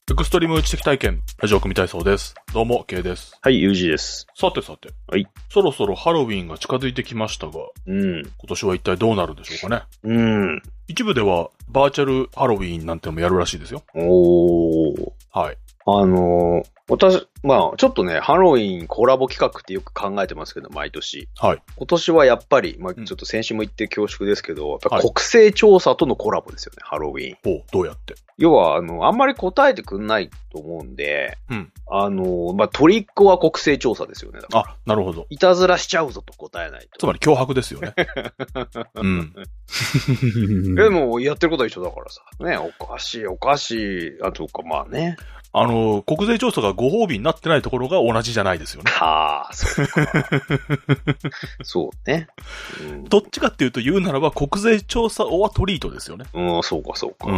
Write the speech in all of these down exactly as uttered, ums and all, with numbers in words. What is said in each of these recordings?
エクストリーム知的体験、ラジオ組体操です。どうも、K です。 はい、ユージです。 さてさて。 はい。 そろそろハロウィンが近づいてきましたが、 うん。 今年は一体どうなるんでしょうかね。 うん。 一部では、バーチャルハロウィンなんてのもやるらしいですよ。 おー。 はい。 あのー、私、まあ、ちょっとね、ハロウィンコラボ企画ってよく考えてますけど、毎年。 はい。 今年はやっぱり、まあ、ちょっと先週も言って恐縮ですけど、うん、やっぱ国勢調査とのコラボですよね、ハロウィン。 ほう、どうやって。 要は、あの、あんまり答えてくんないと思うんで、 うん。 あの、まあ、トリックは国勢調査ですよね。 あ、なるほど。 いたずらしちゃうぞと答えないと。 つまり脅迫ですよね。うん。 でも、やってることは一緒だからさ。ね、おかしい、おかしい。あとか、まあね。 あの、国税調査がご褒美になってないところが同じじゃないですよね。 はあ、そうか。そうね、 うん。どっちかっていうと言うならば国税調査オアトリートですよね。 うん、そうか、そうか。 うん。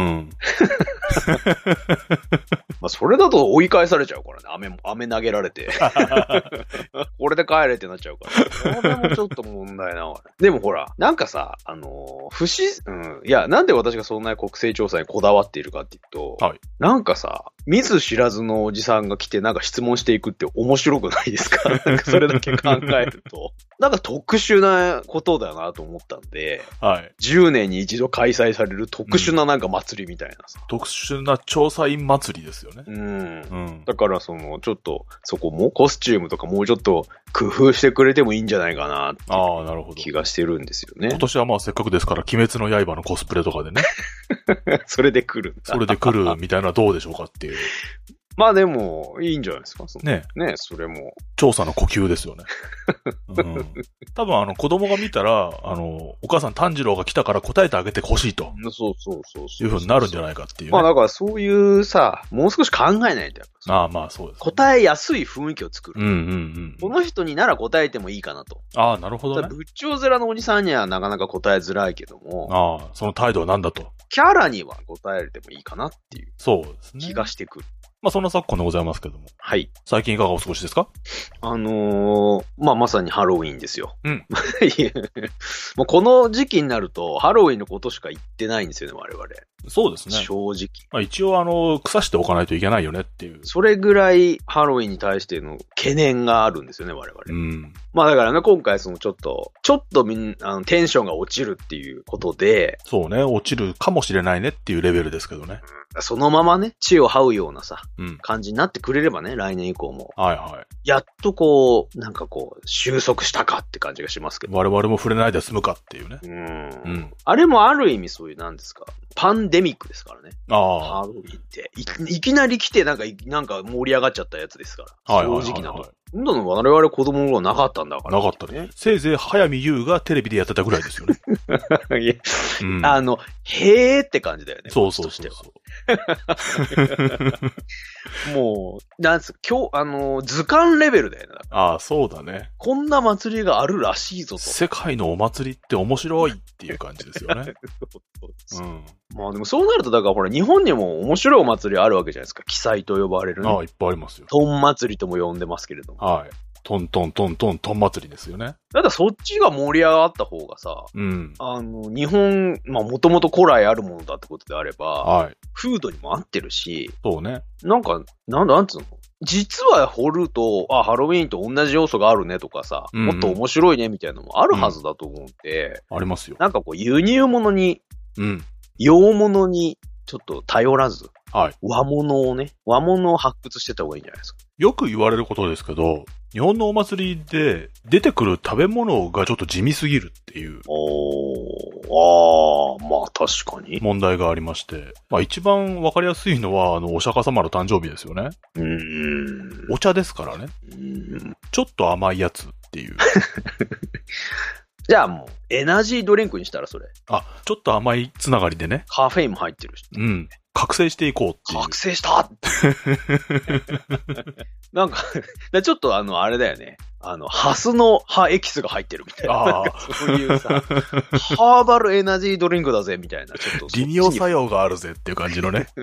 まあ、それだと追い返されちゃうからね。飴も、飴投げられて。これで帰れってなっちゃうから。これもちょっと問題な。でもほら、なんかさ、あのー、不自、うん。いや、なんで私がそんな国勢調査にこだわっているかっていうと、 はい。 なんかさ、見ず知らずのおじさんが来てなんか質問していくって面白くないですか？なんかそれだけ考えると。なんか特殊なことだなと思ったんで、 はい。 じゅうねんに一度開催される特殊ななんか祭りみたいなさ。 うん、特殊な調査員祭りですよね。 うん。うん。だからその、ちょっと、そこもコスチュームとかもうちょっと工夫してくれてもいいんじゃないかなってああ、なるほど。 気がしてるんですよね。 今年はまあせっかくですから、鬼滅の刃のコスプレとかでね。それで来るんだ。それで来るみたいなのはどうでしょうかっていう。 まあでも、いいんじゃないですか。 ね。 ね、それも。 調査の呼吸ですよね。うん、多分あの子供が見たら、あの、お母さん炭治郎が来たから答えてあげてほしいと。 そうそうそうそう。 いう風になるんじゃないかっていう、ね。 まあだからそういうさ、もう少し考えないとやっぱ。 ああまあそうです、ね。 答えやすい雰囲気を作る。 うんうんうん。 この人になら答えてもいいかなと。 ああ、なるほどね。 仏頂面のおじさんにはなかなか答えづらいけども。 ああ、その態度は何だと。 キャラには答えてもいいかなっていう。 そうですね。 気がしてくる。 まあそんな昨今でございますけども。 はい。 最近いかがお過ごしですか？ あのー、まあまさにハロウィンですよ。 うん。 もうこの時期になると、ハロウィンのことしか言ってないんですよね、我々。 そうですね。 正直。 まあ一応あの、腐しておかないといけないよねっていう。 それぐらいハロウィンに対しての懸念があるんですよね、我々。 うん。まあだからね、今回そのちょっと、ちょっとみんあのテンションが落ちるっていうことで。 そうね、落ちるかもしれないねっていうレベルですけどね。 うん、そのままね、地を這うようなさ、 うん、 感じになってくれればね、来年以降も。 はいはい。 やっとこう、なんかこう、収束したかって感じがしますけど。 我々も触れないで済むかっていうね。 うん。うん。あれもある意味そういうなんですか、パンデミックですからね。 ああ。 ハロウィンって。い、いきなり来てなんか、なんか盛り上がっちゃったやつですから。はいはいはいはい、正直なと。そんなの我々子供の頃なかったんだから、 ね。なかったね。せいぜい早見優がテレビでやってたぐらいですよね。 いや、うん、あの、へーって感じだよね。 そうそうそうそう。 もう、なんすか、今日、あの、図鑑レベルだよね。 ああ、そうだね。 こんな祭りがあるらしいぞと。 世界のお祭りって面白いっていう感じですよね。 うん。まあでもそうなると、だからほら、日本にも面白いお祭りあるわけじゃないですか。奇祭と呼ばれる、ね。 ああ、いっぱいありますよ。 トン祭りとも呼んでますけれども。 はい。トントントントントン祭りですよね。 だからそっちが盛り上がった方がさ、 うん。 あの、日本、まあもともと古来あるものだってことであれば、 はい。 風土にも合ってるし、 そうね。 なんか、なんだ、なんつうの実は掘ると、あ、ハロウィーンと同じ要素があるねとかさ、うんうん、もっと面白いねみたいなのもあるはずだと思うんで、 うん、ありますよ。 なんかこう輸入物に、 うん。 洋物にちょっと頼らず、 はい。 和物をね、和物を発掘してた方がいいんじゃないですか。 よく言われることですけど、日本のお祭りで出てくる食べ物がちょっと地味すぎるっていう。 おー、あー、まあ確かに。 問題がありまして。まあ一番わかりやすいのは、あの、お釈迦様の誕生日ですよね。 うーん。 お茶ですからね。 うーん。 ちょっと甘いやつっていう。 じゃあもう、エナジードリンクにしたらそれ。 あ、ちょっと甘いつながりでね。 カフェインも入ってるし。 うん。覚醒していこうっていう。 覚醒したなんか、ちょっとあの、あれだよね。あの、ハスの葉エキスが入ってるみたいな。なんかそういうさ、ハーバルエナジードリンクだぜみたいな。ちょっと。 利尿作用があるぜっていう感じのね。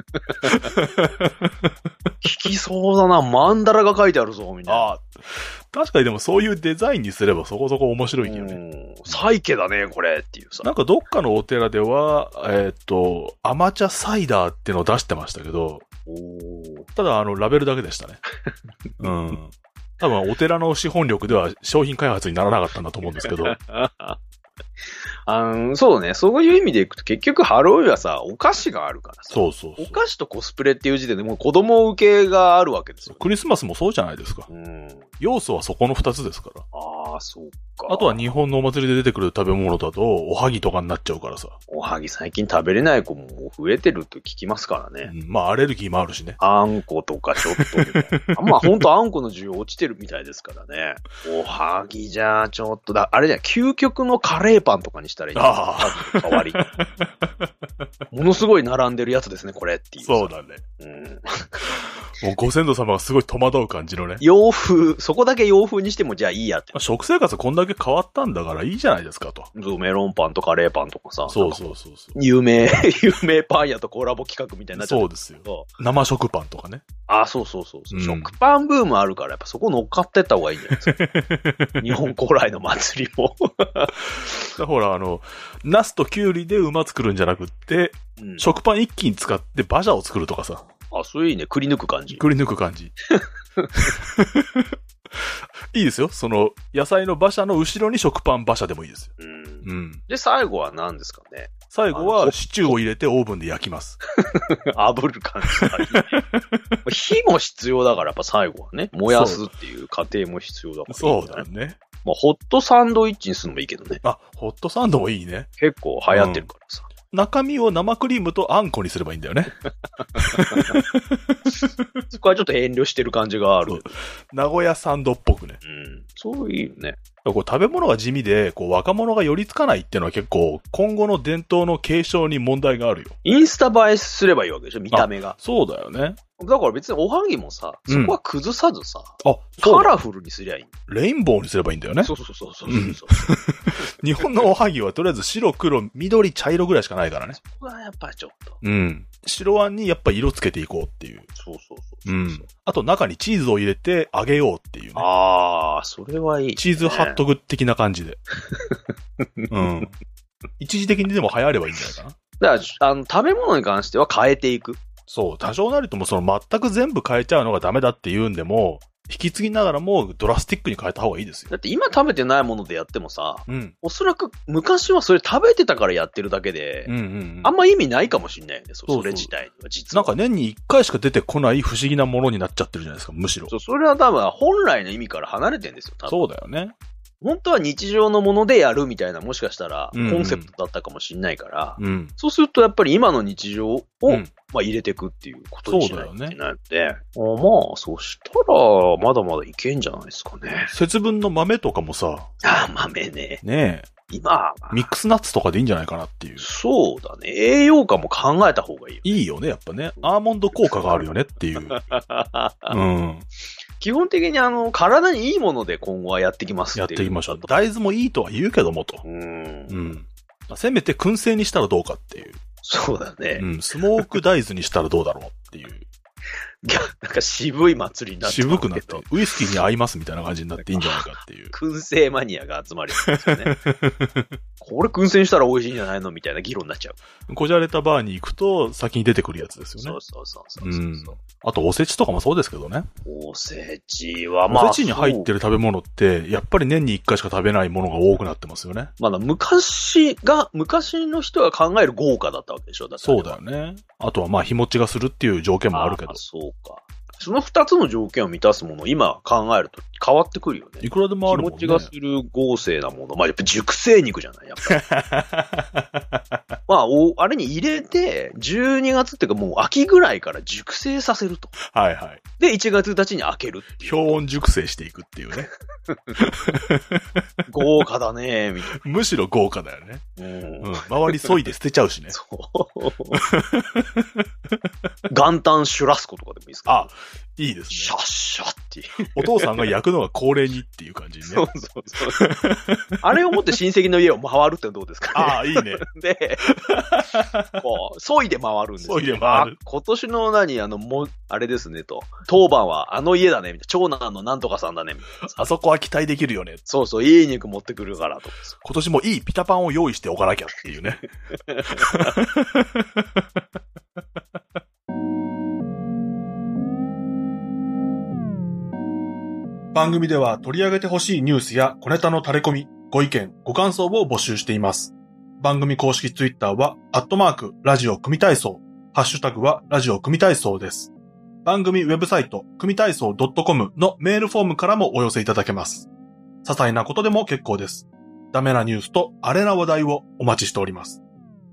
効きそうだな。マンダラが書いてあるぞ、みたいな。 ああ。確かにでもそういうデザインにすればそこそこ面白いけどね。 サイケだね、これっていうさ。 なんかどっかのお寺では、えっと、甘茶サイダーってのを出してましたけど、 おただ、あの、ラベルだけでしたね。うん。多分、お寺の資本力では商品開発にならなかったんだと思うんですけど。 あの、そうね。そういう意味でいくと結局ハロウィンはさ、お菓子があるからさ。 そうそうそう。 お菓子とコスプレっていう時点でもう子供受けがあるわけですよ、ね。 クリスマスもそうじゃないですか。うん。要素はそこの二つですから。 ああ、そうか。 あとは日本のお祭りで出てくる食べ物だと、おはぎとかになっちゃうからさ。 おはぎ最近食べれない子も増えてると聞きますからね。 うん、まあ、アレルギーもあるしね。 あんことかちょっと。まあ、ほんとあんこの需要落ちてるみたいですからね。おはぎじゃあちょっとだ、あれじゃ究極のカレーパンとかにしたらいいんじゃないですか。おはぎの代わり。ものすごい並んでるやつですね、これっていう。 そうだね。うん。もうご先祖様がすごい戸惑う感じのね。 洋風、そこだけ洋風にしてもじゃあいいやって。 食生活こんだけ変わったんだからいいじゃないですかと。 そう、メロンパンとカレーパンとかさ。 そうそうそうそう。 有名、有名パン屋とコラボ企画みたいになっちゃう。 そうですよ。生食パンとかね。 あ、そうそうそうそう、うん。食パンブームあるからやっぱそこ乗っかってった方がいいんじゃないですか。日本古来の祭りも。 だほら、あの、ナスとキュウリで馬作るんじゃなくって、うん、食パン一気に使って馬車を作るとかさ。 あ、それいいね。くり抜く感じ。 くり抜く感じ。いいですよ。その、野菜の馬車の後ろに食パン馬車でもいいですよ。うん。 うん。で、最後は何ですかね。 最後はシチューを入れてオーブンで焼きます。 炙る感じがいい、ね。火も必要だから、やっぱ最後はね。燃やすっていう過程も必要だから、ね。 そうだね。 まあ、ホットサンドイッチにするのもいいけどね。 あ、ホットサンドもいいね。 結構流行ってるからさ。うん、 中身を生クリームとあんこにすればいいんだよね。 そこはちょっと遠慮してる感じがある。 名古屋サンドっぽくね。 うん。そういうね。 こう食べ物が地味で、こう若者が寄りつかないっていうのは結構今後の伝統の継承に問題があるよ。 インスタ映えすればいいわけでしょ、見た目が。 そうだよね。 だから別におはぎもさ、そこは崩さずさ、うん、あ、カラフルにすりゃいい。 レインボーにすればいいんだよね。 そうそうそうそうそう、うん、 日本のおはぎはとりあえず白、黒、緑、茶色ぐらいしかないからね。 そこはやっぱりちょっと。 うん。白あんにやっぱ色つけていこうっていう。 そうそうそうそう。 うん。あと中にチーズを入れて揚げようっていうね。 ああ、それはいい、ね。 チーズハットグ的な感じで。うん。一時的にでも流行ればいいんじゃないかな。 だから、あの、食べ物に関しては変えていく。 そう、多少なりともその全く全部変えちゃうのがダメだって言うんでも、引き継ぎながらもドラスティックに変えた方がいいですよ。 だって今食べてないものでやってもさ、 うん、 おそらく昔はそれ食べてたからやってるだけで、 うんうんうん、 あんま意味ないかもしんないよね、そ, それ自体は実は。 なんか年に一回しか出てこない不思議なものになっちゃってるじゃないですか、むしろ。 そう、それは多分本来の意味から離れてるんですよ、多分。 そうだよね。 本当は日常のものでやるみたいな、もしかしたらコンセプトだったかもしんないから、 うんうん、 そうするとやっぱり今の日常を、うんまあ、入れていくっていうことにしないといけないので、ね、あまあ、そしたら、まだまだいけんじゃないですかね。 節分の豆とかもさ。 ああ、豆ね。 ねえ。 今、 ミックスナッツとかでいいんじゃないかなっていう。 そうだね。栄養価も考えた方がいいよ、 ね。いいよね、やっぱね。アーモンド効果があるよねっていう。うん。 基本的にあの、体にいいもので今後はやっていきますっていう。やっていきましょう。大豆もいいとは言うけどもと。 うん。 うん。せめて燻製にしたらどうかっていう。 そうだね。 うん。スモーク大豆にしたらどうだろうっていう。 いや、なんか渋い祭りになってる。 渋くなって、ウイスキーに合いますみたいな感じになっていいんじゃないかっていう。 燻製マニアが集まるんですよね。これ燻製にしたら美味しいんじゃないのみたいな議論になっちゃう。 こじゃれたバーに行くと先に出てくるやつですよね。 そうそうそうそうそう、うん。 あとおせちとかもそうですけどね。 おせちはまあ。 おせちに入ってる食べ物って、やっぱり年に一回しか食べないものが多くなってますよね。 まだ昔が、昔の人が考える豪華だったわけでしょ。だってそうだよね。あとはまあ日持ちがするっていう条件もあるけど。 あそうか。その二つの条件を満たすものを今考えると変わってくるよね。 いくらでもあるもんね。 気持ちがする豪勢なもの。まあやっぱ熟成肉じゃないやっぱまあお、あれに入れて、じゅうにがつっていうかもう秋ぐらいから熟成させると。 はいはい。 で、いちがつついたちに開けるっていう。 氷温熟成していくっていうね。 豪華だねみたいな。 むしろ豪華だよね。うん。うん、周り削いで捨てちゃうしね。そう。 元旦シュラスコとかでもいいですか、 あ、いいですね。 シャッシャッっていう。 お父さんが焼くのが恒例にっていう感じにね。 そうそうそう。あれを持って親戚の家を回るってのはどうですかね。 ああ、いいね。 で、こう、削いで回るんですよ。 削いで回る。 今年の何、あの、も、あれですねと。当番はあの家だね、みたいな。長男のなんとかさんだね、みたいな。 あそこは期待できるよね。 そうそう、いい肉持ってくるからと。 今年もいいピタパンを用意しておかなきゃっていうね。 番組では取り上げてほしいニュースや小ネタの垂れ込み、ご意見、ご感想を募集しています。番組公式ツイッターは、アットマーク、ラジオ組体操。ハッシュタグは、ラジオ組体操です。番組ウェブサイト、組体操 .com のメールフォームからもお寄せいただけます。些細なことでも結構です。ダメなニュースとアレな話題をお待ちしております。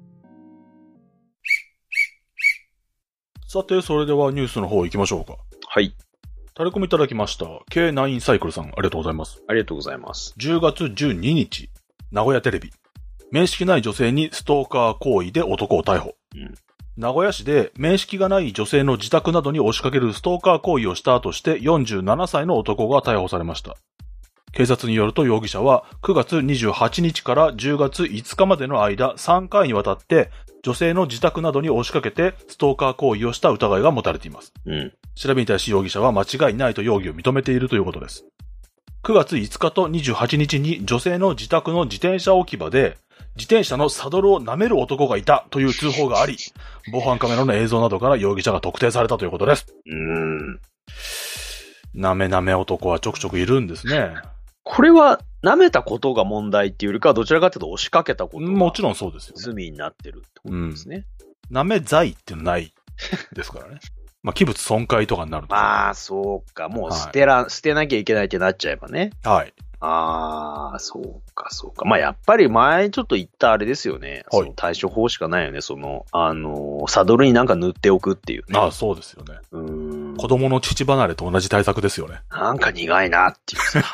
さて、それではニュースの方行きましょうか。 はい。 タレコミいただきました。ケーナイン サイクルさん、ありがとうございます。 ありがとうございます。 じゅうがつじゅうににち、名古屋テレビ。面識ない女性にストーカー行為で男を逮捕。うん、名古屋市で面識がない女性の自宅などに押しかけるストーカー行為をしたとしてよんじゅうななさいの男が逮捕されました。警察によると容疑者はくがつにじゅうはちにちからじゅうがついつかまでの間さんかいにわたって女性の自宅などに押しかけてストーカー行為をした疑いが持たれています。うん、調べに対し容疑者は間違いないと容疑を認めているということです。くがついつかとにじゅうはちにちに女性の自宅の自転車置き場で自転車のサドルを舐める男がいたという通報があり、防犯カメラの映像などから容疑者が特定されたということです。うーん。舐め舐め男はちょくちょくいるんですね。 これは舐めたことが問題っていうよりかはどちらかというと押しかけたことがもちろんそうですよ、ね。 罪になってるってことですね。 うん、舐め罪ってないですからね。まあ、器物損壊とかになると。 まあ、そうか。もう捨てら、はい、捨てなきゃいけないってなっちゃえばね。 はい。 ああ、そうか、そうか。まあ、やっぱり前ちょっと言ったあれですよね。はい。その対処法しかないよね。その、あのー、サドルになんか塗っておくっていうね。 ああ、そうですよね。うーん。子供の乳離れと同じ対策ですよね。 なんか苦いなっていうさ。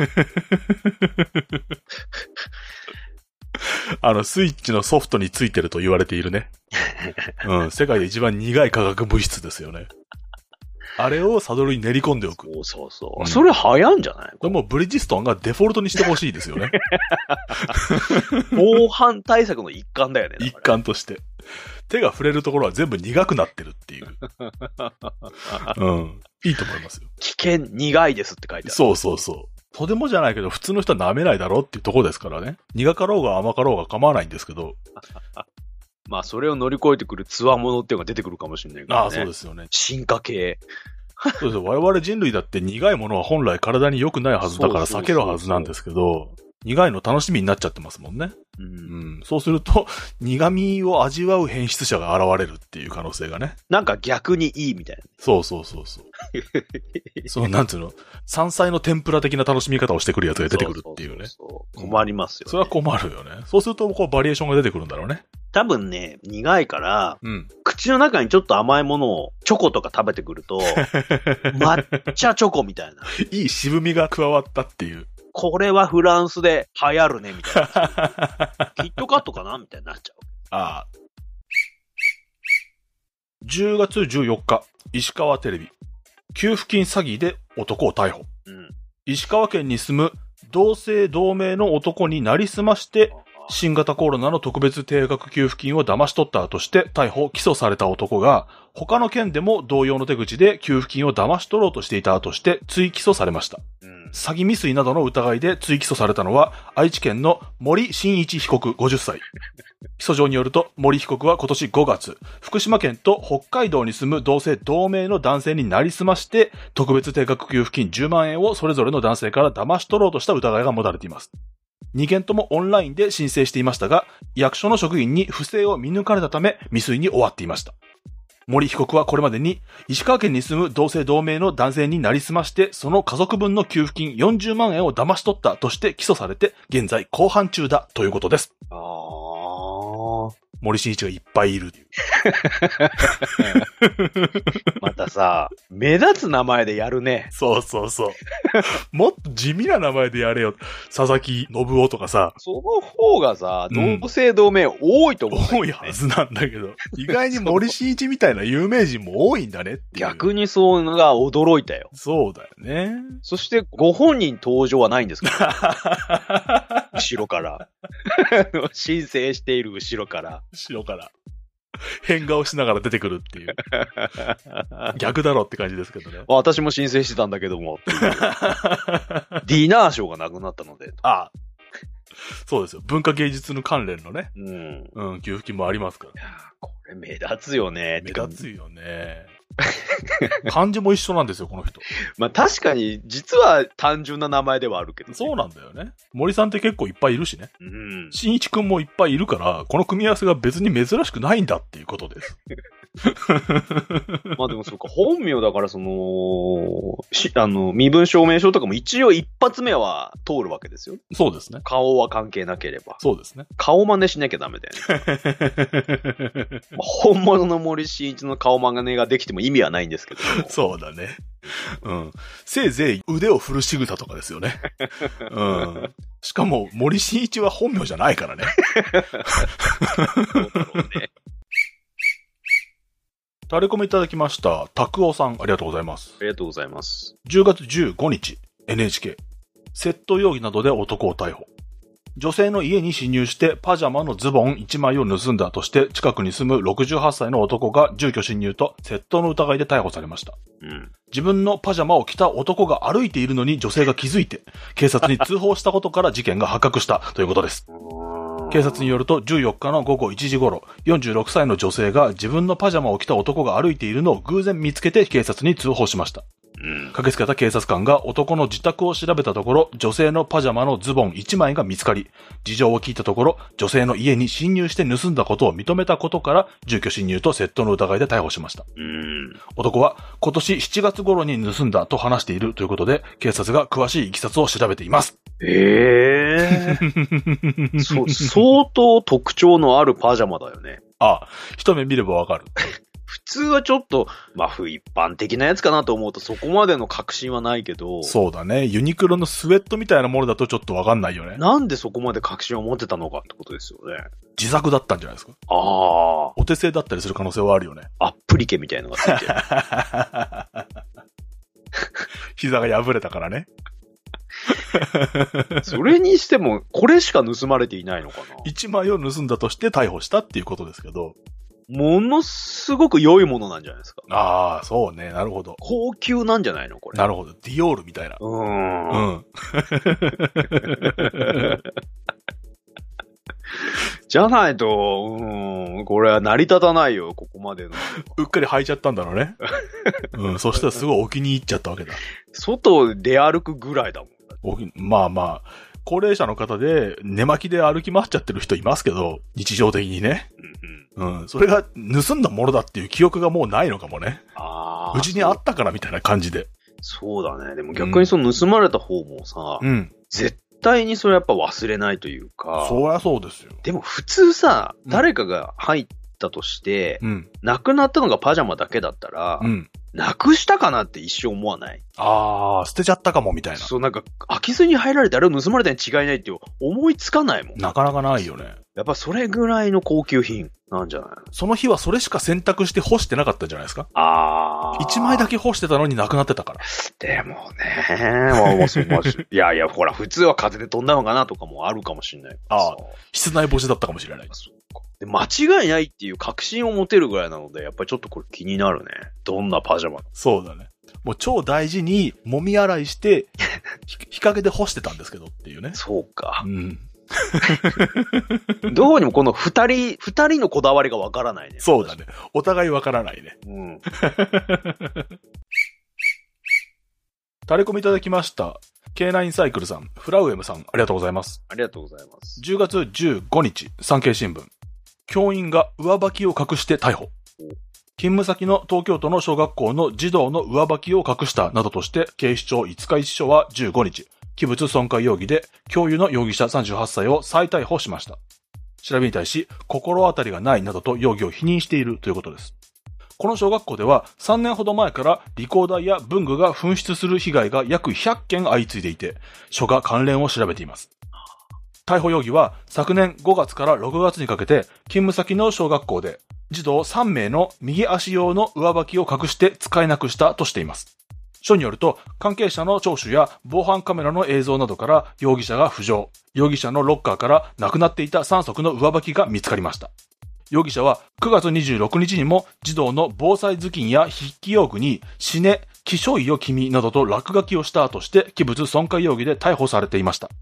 あの、スイッチのソフトについてると言われているね。うん、世界で一番苦い化学物質ですよね。あれをサドルに練り込んでおく。 そうそうそう。うん、それ流行んじゃない？ これもうブリヂストンがデフォルトにしてほしいですよね。 防犯対策の一環だよね。 一環として。手が触れるところは全部苦くなってるっていう。うん。いいと思いますよ。 危険苦いですって書いてある。 そうそうそう。とてもじゃないけど普通の人は舐めないだろうっていうところですからね。苦かろうが甘かろうが構わないんですけど。 まあ、それを乗り越えてくる強者っていうのが出てくるかもしれないからね。 ああ、そうですよね。 進化系。 そうですよ。我々人類だって苦いものは本来体に良くないはずだから避けるはずなんですけど、苦いの楽しみになっちゃってますもんね。うんうん、そうすると、苦味を味わう変質者が現れるっていう可能性がね。 なんか逆にいいみたいな。 そうそうそうそう。そう、なんていうの、山菜の天ぷら的な楽しみ方をしてくるやつが出てくるっていうね。 そうそうそうそう。困りますよね、 うん。それは困るよね。そうすると、こう、バリエーションが出てくるんだろうね。 多分ね、苦いから、うん、口の中にちょっと甘いものを、チョコとか食べてくると、抹茶チョコみたいな。 いい渋みが加わったっていう。 これはフランスで流行るね、みたいな。キットカットかなみたいになっちゃう。ああ。 じゅうがつじゅうよっか、石川テレビ。給付金詐欺で男を逮捕。うん、石川県に住む同姓同名の男になりすまして、新型コロナの特別定額給付金を騙し取ったとして逮捕・起訴された男が、他の県でも同様の手口で給付金を騙し取ろうとしていたとして追起訴されました。うん、詐欺未遂などの疑いで追起訴されたのは、愛知県の森進一被告ごじゅっさい。起訴状によると、森被告は今年ごがつ、福島県と北海道に住む同姓同名の男性になりすまして、特別定額給付金じゅうまんえんをそれぞれの男性から騙し取ろうとした疑いが持たれています。にけんともオンラインで申請していましたが、役所の職員に不正を見抜かれたため未遂に終わっていました。森被告はこれまでに石川県に住む同姓同名の男性になりすまして、その家族分の給付金よんじゅうまんえんを騙し取ったとして起訴されて、現在公判中だということです。あー。森進一がいっぱいいる。 またさ、目立つ名前でやるね。 そうそうそう。もっと地味な名前でやれよ。佐々木信夫とかさ。 その方がさ、同姓同名多いと思う、ね、 多いはずなんだけど。意外に森進一みたいな有名人も多いんだねっていう。 逆にそういうのが驚いたよ。 そうだよね。 そしてご本人登場はないんですか後ろから。申請している後ろから。 後ろから。変顔しながら出てくるっていう。逆だろって感じですけどね。 私も申請してたんだけども。ディナー賞がなくなったので。 ああ。そうですよ。文化芸術の関連のね。うん。うん、給付金もありますから。いやこれ目立つよね。 目立つよね。 漢字も一緒なんですよ、この人。 まあ確かに、実は単純な名前ではあるけど、ね。 そうなんだよね。森さんって結構いっぱいいるしね。 うん。 新一くんもいっぱいいるから、この組み合わせが別に珍しくないんだっていうことです。 まあでもそうか、本名だからその、し、あの、身分証明書とかも一応一発目は通るわけですよ。 そうですね。 顔は関係なければ。 そうですね。 顔真似しなきゃダメだよね。まあ、本物の森進一の顔真似ができても意味はないんですけど。 そうだね。うん。せいぜい腕を振る仕草とかですよね。うん。しかも森進一は本名じゃないからね。そうだろうね。タレコミいただきました。拓夫さん、ありがとうございます。 ありがとうございます。 じゅうがつじゅうごにち、エヌエイチケー。窃盗容疑などで男を逮捕。女性の家に侵入してパジャマのズボンいちまいを盗んだとして近くに住むろくじゅうはっさいの男が住居侵入と窃盗の疑いで逮捕されました。うん、自分のパジャマを着た男が歩いているのに女性が気づいて警察に通報したことから事件が発覚したということです。警察によるとじゅうよっかのごごいちじ頃、よんじゅうろくさいの女性が自分のパジャマを着た男が歩いているのを偶然見つけて警察に通報しました。うん、駆けつけた警察官が男の自宅を調べたところ、女性のパジャマのズボンいちまいが見つかり、事情を聞いたところ、女性の家に侵入して盗んだことを認めたことから、住居侵入と窃盗の疑いで逮捕しました。うん、男は今年しちがつ頃に盗んだと話しているということで、警察が詳しい経緯を調べています。 ええー。そ、相当特徴のあるパジャマだよね。 ああ、一目見ればわかる。 普通はちょっと、まあ、不一般的なやつかなと思うとそこまでの確信はないけど。 そうだね。ユニクロのスウェットみたいなものだとちょっとわかんないよね。 なんでそこまで確信を持ってたのかってことですよね。 自作だったんじゃないですか。 ああ。 お手製だったりする可能性はあるよね。 アップリケみたいなのがついてる。 膝が破れたからね。 それにしても、これしか盗まれていないのかな。 いちまいを盗んだとして逮捕したっていうことですけど。 ものすごく良いものなんじゃないですか。 ああ、そうね。なるほど。 高級なんじゃないのこれ。 なるほど。ディオールみたいな。うーん。うん。 じゃないと、うーん、これは成り立たないよ、ここまでの。 うっかり履いちゃったんだろうね。うん、そしたらすごいお気に入っちゃったわけだ。 外を出歩くぐらいだもん。 まあまあ、高齢者の方で寝巻きで歩き回っちゃってる人いますけど、日常的にね。うん、うん。それが盗んだものだっていう記憶がもうないのかもね。ああ。うちにあったからみたいな感じで。 そうだね。でも逆にその盗まれた方もさ、うん。絶対にそれやっぱ忘れないというか。 そりゃそうですよ。 でも普通さ、誰かが入ったとして、うん。なくなったのがパジャマだけだったら、うん。なくしたかなって一生思わない？ ああ、捨てちゃったかもみたいな。 そう、なんか、空き巣に入られてあれを盗まれたに違いないって思いつかないもん。 なかなかないよね。 やっぱそれぐらいの高級品なんじゃない？ その日はそれしか選択して干してなかったんじゃないですか？ああ。一枚だけ干してたのになくなってたから。 でもね、まあ、もうそまいやいや、ほら、普通は風で飛んだのかなとかもあるかもしれない。 ああ。室内干しだったかもしれない。 で間違いないっていう確信を持てるぐらいなので、やっぱりちょっとこれ気になるね。どんなパジャマ。 そうだね。もう超大事に揉み洗いして、日陰で干してたんですけどっていうね。 そうか。うん。どうにもこの二人、二人のこだわりがわからないね。 そうだね。お互いわからないね。うん。タレコミいただきました。ケーナイン サイクルさん、フラウエムさん、ありがとうございます。 ありがとうございます。 じゅうがつじゅうごにち、産経新聞。教員が上履きを隠して逮捕。勤務先の東京都の小学校の児童の上履きを隠したなどとして、警視庁五日市署はじゅうごにち、器物損壊容疑で教諭の容疑者さんじゅうはっさいを再逮捕しました。調べに対し、心当たりがないなどと容疑を否認しているということです。この小学校ではさんねんほど前からリコーダーや文具が紛失する被害が約ひゃっけん相次いでいて、署が関連を調べています。逮捕容疑は昨年ごがつからろくがつにかけて勤務先の小学校で児童さんめいの右足用の上履きを隠して使えなくしたとしています。署によると関係者の聴取や防犯カメラの映像などから容疑者が浮上、容疑者のロッカーからなくなっていたさんそくの上履きが見つかりました。容疑者はくがつにじゅうろくにちにも児童の防災頭巾や筆記用具に死ね、きしょいよ君などと落書きをしたとして器物損壊容疑で逮捕されていました。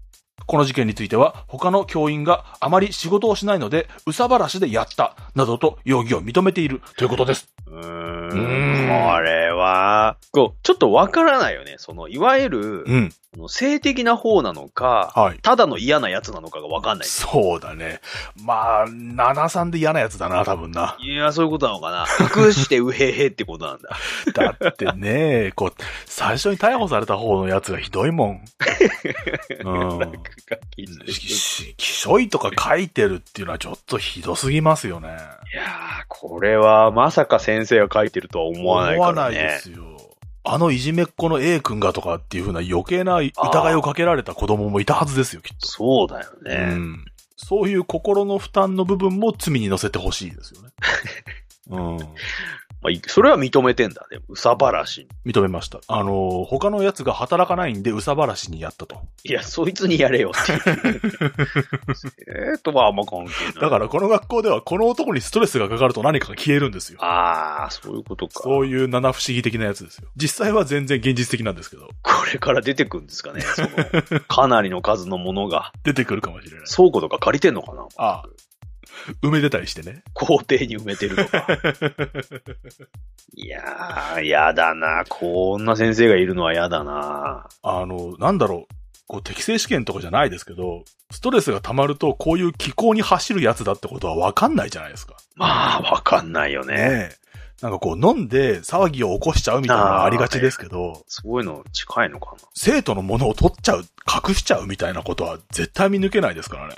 この事件については、他の教員があまり仕事をしないので、憂さ晴らしでやった、などと容疑を認めているということです。 うーん。これは、こう、ちょっとわからないよね。その、いわゆる、うん。性的な方なのか、はい、ただの嫌なやつなのかがわかんない。 そうだね。まあ、ななさんで嫌なやつだな、多分な。 いや、そういうことなのかな。隠してうへへってことなんだ。 だってね、こう、最初に逮捕された方のやつがひどいもん。うん。きしょいとか書いてるっていうのはちょっとひどすぎますよね。いやー、 これはまさか先生が書いてるとは思わないからね。思わないですよ。あのいじめっ子の A 君がとかっていう風な余計な疑いをかけられた子供もいたはずですよ、きっと。 そうだよね。うん。 そういう心の負担の部分も罪に乗せてほしいですよね。うん。 まあ、それは認めてんだね。うさばらし。 認めました。あのー、他のやつが働かないんでうさばらしにやったと。 いや、そいつにやれよっていう。えーとはあんま関係ない。 だからこの学校ではこの男にストレスがかかると何かが消えるんですよ。 ああ、そういうことか。 そういう七不思議的なやつですよ。実際は全然現実的なんですけど。 これから出てくるんですかね。そのかなりの数のものが。 出てくるかもしれない。 倉庫とか借りてんのかな。 ああ。埋めてたりしてね。 校庭に埋めてるとか。いやー、やだな。こんな先生がいるのはやだな。 あの、なんだろう。こう適正試験とかじゃないですけど、ストレスが溜まるとこういう気候に走るやつだってことはわかんないじゃないですか。 まあ、わかんないよね。ねえ。 なんかこう飲んで騒ぎを起こしちゃうみたいなのありがちですけど、ね、 そういうの近いのかな。 生徒のものを取っちゃう、隠しちゃうみたいなことは絶対見抜けないですからね。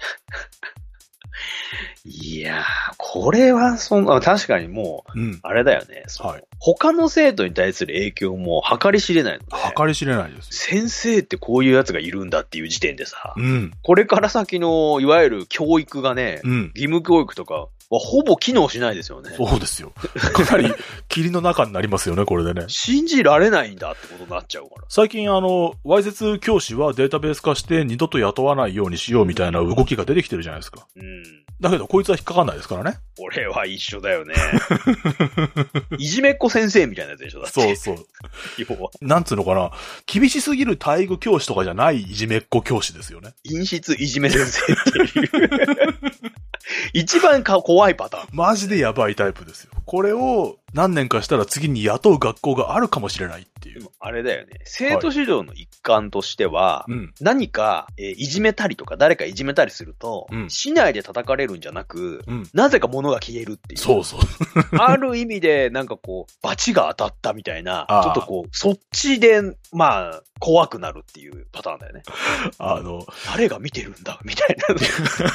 いやー、これはそんな、確かにもう、うん、あれだよね。はい。他の生徒に対する影響も計り知れないので。 計り知れないです。 先生ってこういうやつがいるんだっていう時点でさ、うん、これから先の、いわゆる教育がね、うん、義務教育とかはほぼ機能しないですよね。 そうですよ。かなり霧の中になりますよね、これでね。 信じられないんだってことになっちゃうから。 最近あの、わいせつ教師はデータベース化して二度と雇わないようにしようみたいな動きが出てきてるじゃないですか。うん。だけどこいつは引っかかんないですからね。 俺は一緒だよね。いじめっ子先生みたいなやつでしょだって。 そうそう。要は。なんつうのかな。厳しすぎる体育教師とかじゃないいじめっ子教師ですよね。 陰湿いじめ先生っていう。一番か怖いパターン。 マジでやばいタイプですよ。これを何年かしたら次に雇う学校があるかもしれないっていう。 あれだよね。生徒指導の一環としては、はい、何か、えー、いじめたりとか誰かいじめたりすると、うん、市内で叩かれるんじゃなく、うん、なぜか物が消えるっていう。 そうそう。 ある意味でなんかこう、罰が当たったみたいな、ちょっとこう、そっちで、まあ、怖くなるっていうパターンだよね。 あの、 誰が見てるんだみたいな。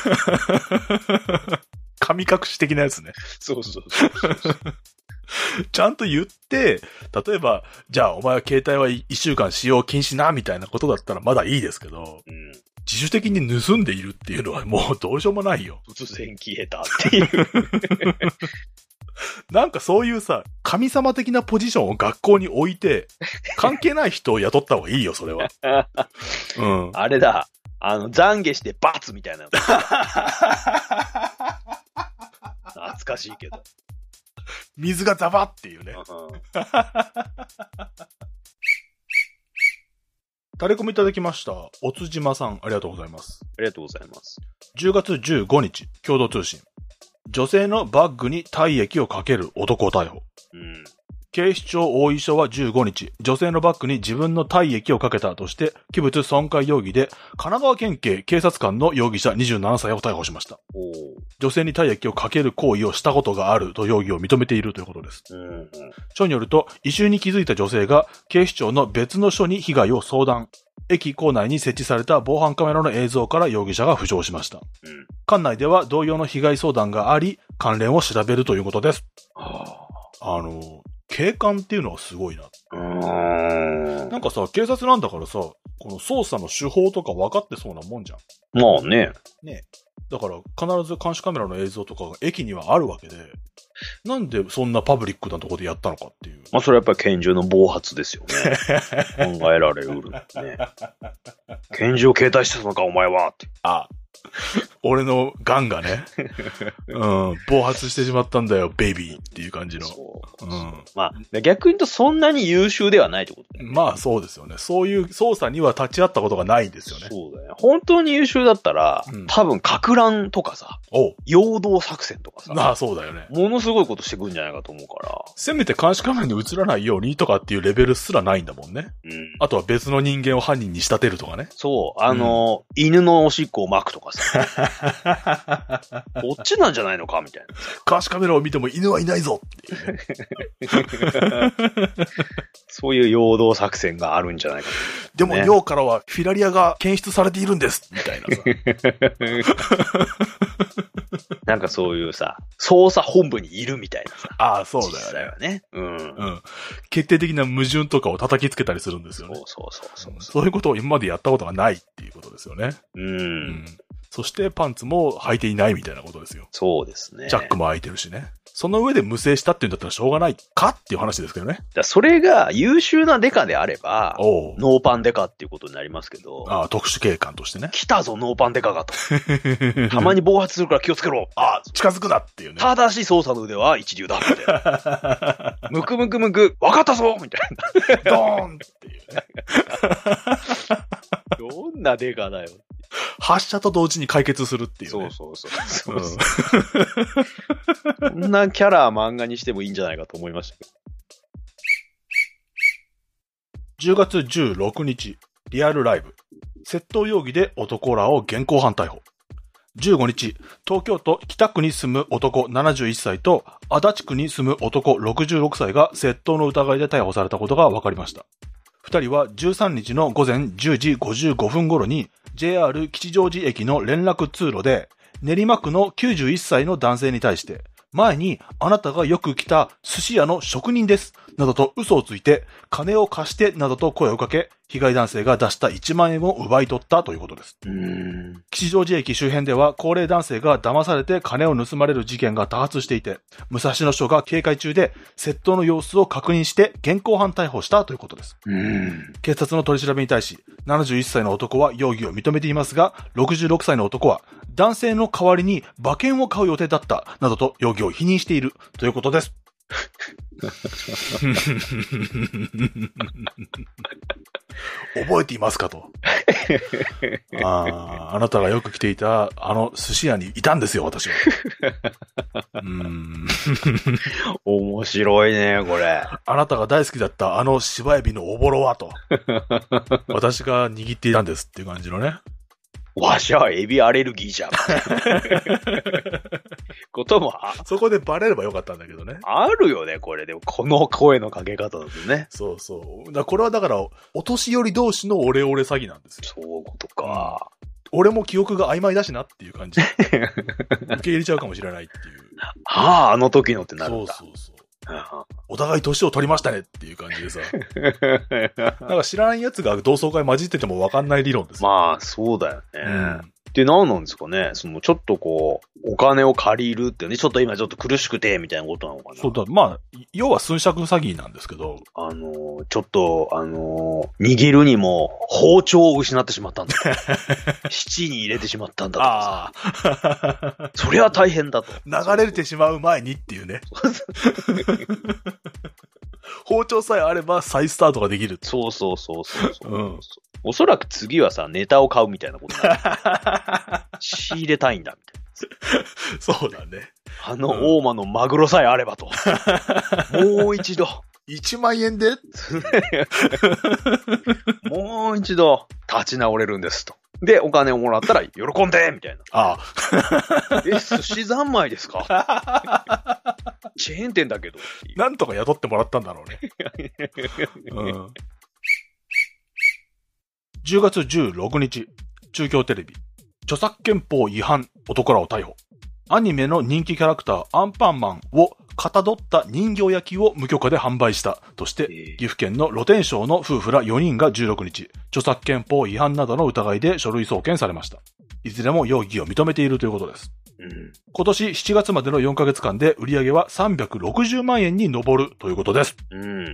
神隠し的なやつね。 そうそうそうそう。 ちゃんと言って、例えば、じゃあお前は携帯は一週間使用禁止な、みたいなことだったらまだいいですけど、うん、自主的に盗んでいるっていうのはもうどうしようもないよ。 突然消えたっていう。 なんかそういうさ、神様的なポジションを学校に置いて、関係ない人を雇った方がいいよ、それは。 うん。あれだ。あの、懺悔して罰みたいな。懐かしいけど。 水がザバっていうね。タレコミいただきました。おつじまさん、ありがとうございます。 ありがとうございます。 じゅうがつじゅうごにち、共同通信。女性のバッグに体液をかける男を逮捕。うん。警視庁大井署はじゅうごにち、女性のバッグに自分の体液をかけたとして、器物損壊容疑で、神奈川県警警察官の容疑者にじゅうななさいを逮捕しました。女性に体液をかける行為をしたことがあると容疑を認めているということです。うんうん、署によると、異臭に気づいた女性が、警視庁の別の署に被害を相談。駅構内に設置された防犯カメラの映像から容疑者が浮上しました。うん、管内では同様の被害相談があり、関連を調べるということです。あの、警官っていうのはすごいな。うーん。なんかさ、警察なんだからさ、この捜査の手法とか分かってそうなもんじゃん。 まあね。 ね。だから必ず監視カメラの映像とかが駅にはあるわけで、なんでそんなパブリックなところでやったのかっていう。 まあそれはやっぱり拳銃の暴発ですよね。考えられうるね。拳銃を携帯してたのかお前はって。 あ。俺のガンがね、うん、暴発してしまったんだよ、ベイビーっていう感じの。 そう。 うん。まあ、逆に言うとそんなに優秀ではないってことだよね。 まあそうですよね。そういう捜査には立ち会ったことがないんですよね。 そうだよね。本当に優秀だったら、うん、多分、撹乱とかさ、陽動作戦とかさ。 まあそうだよね。 ものすごいことしてくんじゃないかと思うから。 せめて監視カメラに映らないようにとかっていうレベルすらないんだもんね。うん。あとは別の人間を犯人に仕立てるとかね。 そう。あの、うん、犬のおしっこを巻くとかさ。こっちなんじゃないのかみたいな。 監視カメラを見ても犬はいないぞっていうね。 そういう陽動作戦があるんじゃないか、ね。 でも尿からはフィラリアが検出されているんですみたいなさ。 なんかそういうさ、捜査本部にいるみたいなさ。 ああ、そうだよね。 だよね。うん。うん。 決定的な矛盾とかを叩きつけたりするんですよね。 そうそうそうそう、うん。 そういうことを今までやったことがないっていうことですよね。 うん。うん、 そしてパンツも履いていないみたいなことですよ。 そうですね。 ジャックも履いてるしね。その上で無制したっていうんだったらしょうがないかっていう話ですけどね。 だそれが優秀なデカであれば、ノーパンデカっていうことになりますけど。 ああ、特殊警官としてね。 来たぞ、ノーパンデカがと。たまに暴発するから気をつけろ。 ああ、近づくなっていうね。 ただし捜査の腕は一流だ。みたいな。むくむくむく、わかったぞみたいな。 ドーンっていうね。 どんなデカだよ。 発射と同時に解決するっていうね。 そうそうそう。そうそうそんなキャラ漫画にしてもいいんじゃないかと思いましたけど。 じゅうがつじゅうろくにち、リアルライブ。窃盗容疑で男らを現行犯逮捕。じゅうごにち、東京都北区に住む男ななじゅういっさいと足立区に住む男ろくじゅうろくさいが窃盗の疑いで逮捕されたことが分かりました。二人はじゅうさんにちの午前じゅうじごじゅうごふん頃に ジェイアール 吉祥寺駅の連絡通路で練馬区のきゅうじゅういっさいの男性に対して前にあなたがよく来た寿司屋の職人ですなどと嘘をついて金を貸してなどと声をかけ被害男性が出したいちまんえんを奪い取ったということです。 うーん吉祥寺駅周辺では高齢男性が騙されて金を盗まれる事件が多発していて武蔵野署が警戒中で窃盗の様子を確認して現行犯逮捕したということです。 うーん警察の取り調べに対しななじゅういっさいの男は容疑を認めていますがろくじゅうろくさいの男は男性の代わりに馬券を買う予定だったなどと容疑を否認しているということです。覚えていますかと。ああ、あなたがよく来ていたあの寿司屋にいたんですよ、私は。うーん面白いね、これ。 あなたが大好きだったあの芝エビのおぼろはと。私が握っていたんですっていう感じのね。 わしはエビアレルギーじゃん。こともそこでバレればよかったんだけどね。 あるよね、これ。でも、この声のかけ方だとね。 そうそう。だこれはだから、お年寄り同士のオレオレ詐欺なんですよ。 そういうことか。 俺も記憶が曖昧だしなっていう感じ。受け入れちゃうかもしれないっていう。 はあ、あの時のってなるんだ。 そうそうそう。お互い年を取りましたねっていう感じでさ。なんか知らない奴が同窓会混じってても分かんない理論ですよ。 まあ、そうだよね。うんで、何なんですかねその、ちょっとこう、お金を借りるってね、ちょっと今ちょっと苦しくて、みたいなことなのかなそうだ、まあ、要は寸借詐欺なんですけど。 あの、ちょっと、あの、握るにも包丁を失ってしまったんだ。七に入れてしまったんだとかさ。そりゃ大変だと。 流れてしまう前にっていうね。包丁さえあれば再スタートができる。 そうそうそうそうそう、うん。おそらく次はさ、ネタを買うみたいなことになる。仕入れたいんだ、みたいな。そうだね。 あの大間のマグロさえあればと。うん、もう一度。 いちまんえんでもう一度、立ち直れるんですと。で、お金をもらったら、喜んでみたいな。 ああ。え、寿司三昧ですかチェーン店だけど。 なんとか雇ってもらったんだろうね。うん、じゅうがつじゅうろくにち、中京テレビ。著作権法違反、男らを逮捕。アニメの人気キャラクター、アンパンマンをかたどった人形焼きを無許可で販売したとして、岐阜県の露天商の夫婦らよにんがじゅうろくにち、著作権法違反などの疑いで書類送検されました。いずれも容疑を認めているということです。うん、今年しちがつまでのよんかげつかんで売り上げはさんびゃくろくじゅうまんえんに上るということです。 うん、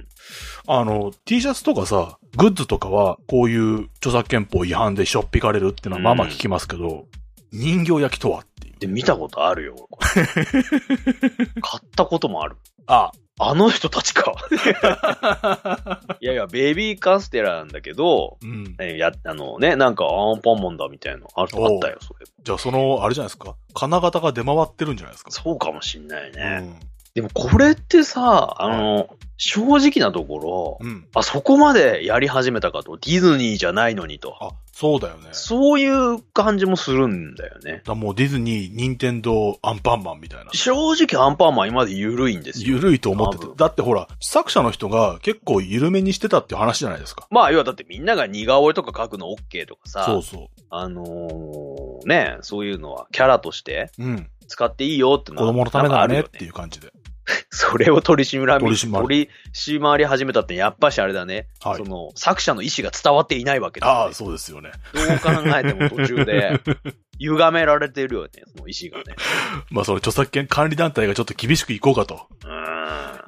あの、T シャツとかさ、グッズとかはこういう著作権法違反でしょっぴかれるっていうのはまあまあ聞きますけど、うん、人形焼きとはっていう。 いう。 で、見たことあるよ。これ買ったこともある。 あ、 あの人たちか。いやいや、ベビーカステラなんだけど、 うん。 えや、あのね、なんかアンパンマンだみたいな、ああったよ、それ。 じゃあその、あれじゃないですか。金型が出回ってるんじゃないですか。 そうかもしんないね。 うん、 でもこれってさ、あの、正直なところ、 うん、 あそこまでやり始めたかと、ディズニーじゃないのにと。 あ、そうだよね。 そういう感じもするんだよね。 だもうディズニー、ニンテンドー、アンパンマンみたいな。 正直アンパンマン今まで緩いんですよ。 緩いと思ってた。だってほら、作者の人が結構緩めにしてたっていう話じゃないですか。 まあ、要はだってみんなが似顔絵とか描くの OK とかさ。 そうそう。 あのー、ね、そういうのはキャラとして使っていいよってのは、 子供のためだねっていう感じで。 それを取り締まり、 取り締まり、 取り締まり始めたってやっぱしあれだね。はい。その、作者の意思が伝わっていないわけだ、ね。 ああ、そうですよね。 どう考えても途中で、歪められてるよね、その意思がね。 まあその著作権管理団体がちょっと厳しくいこうかと。 うん。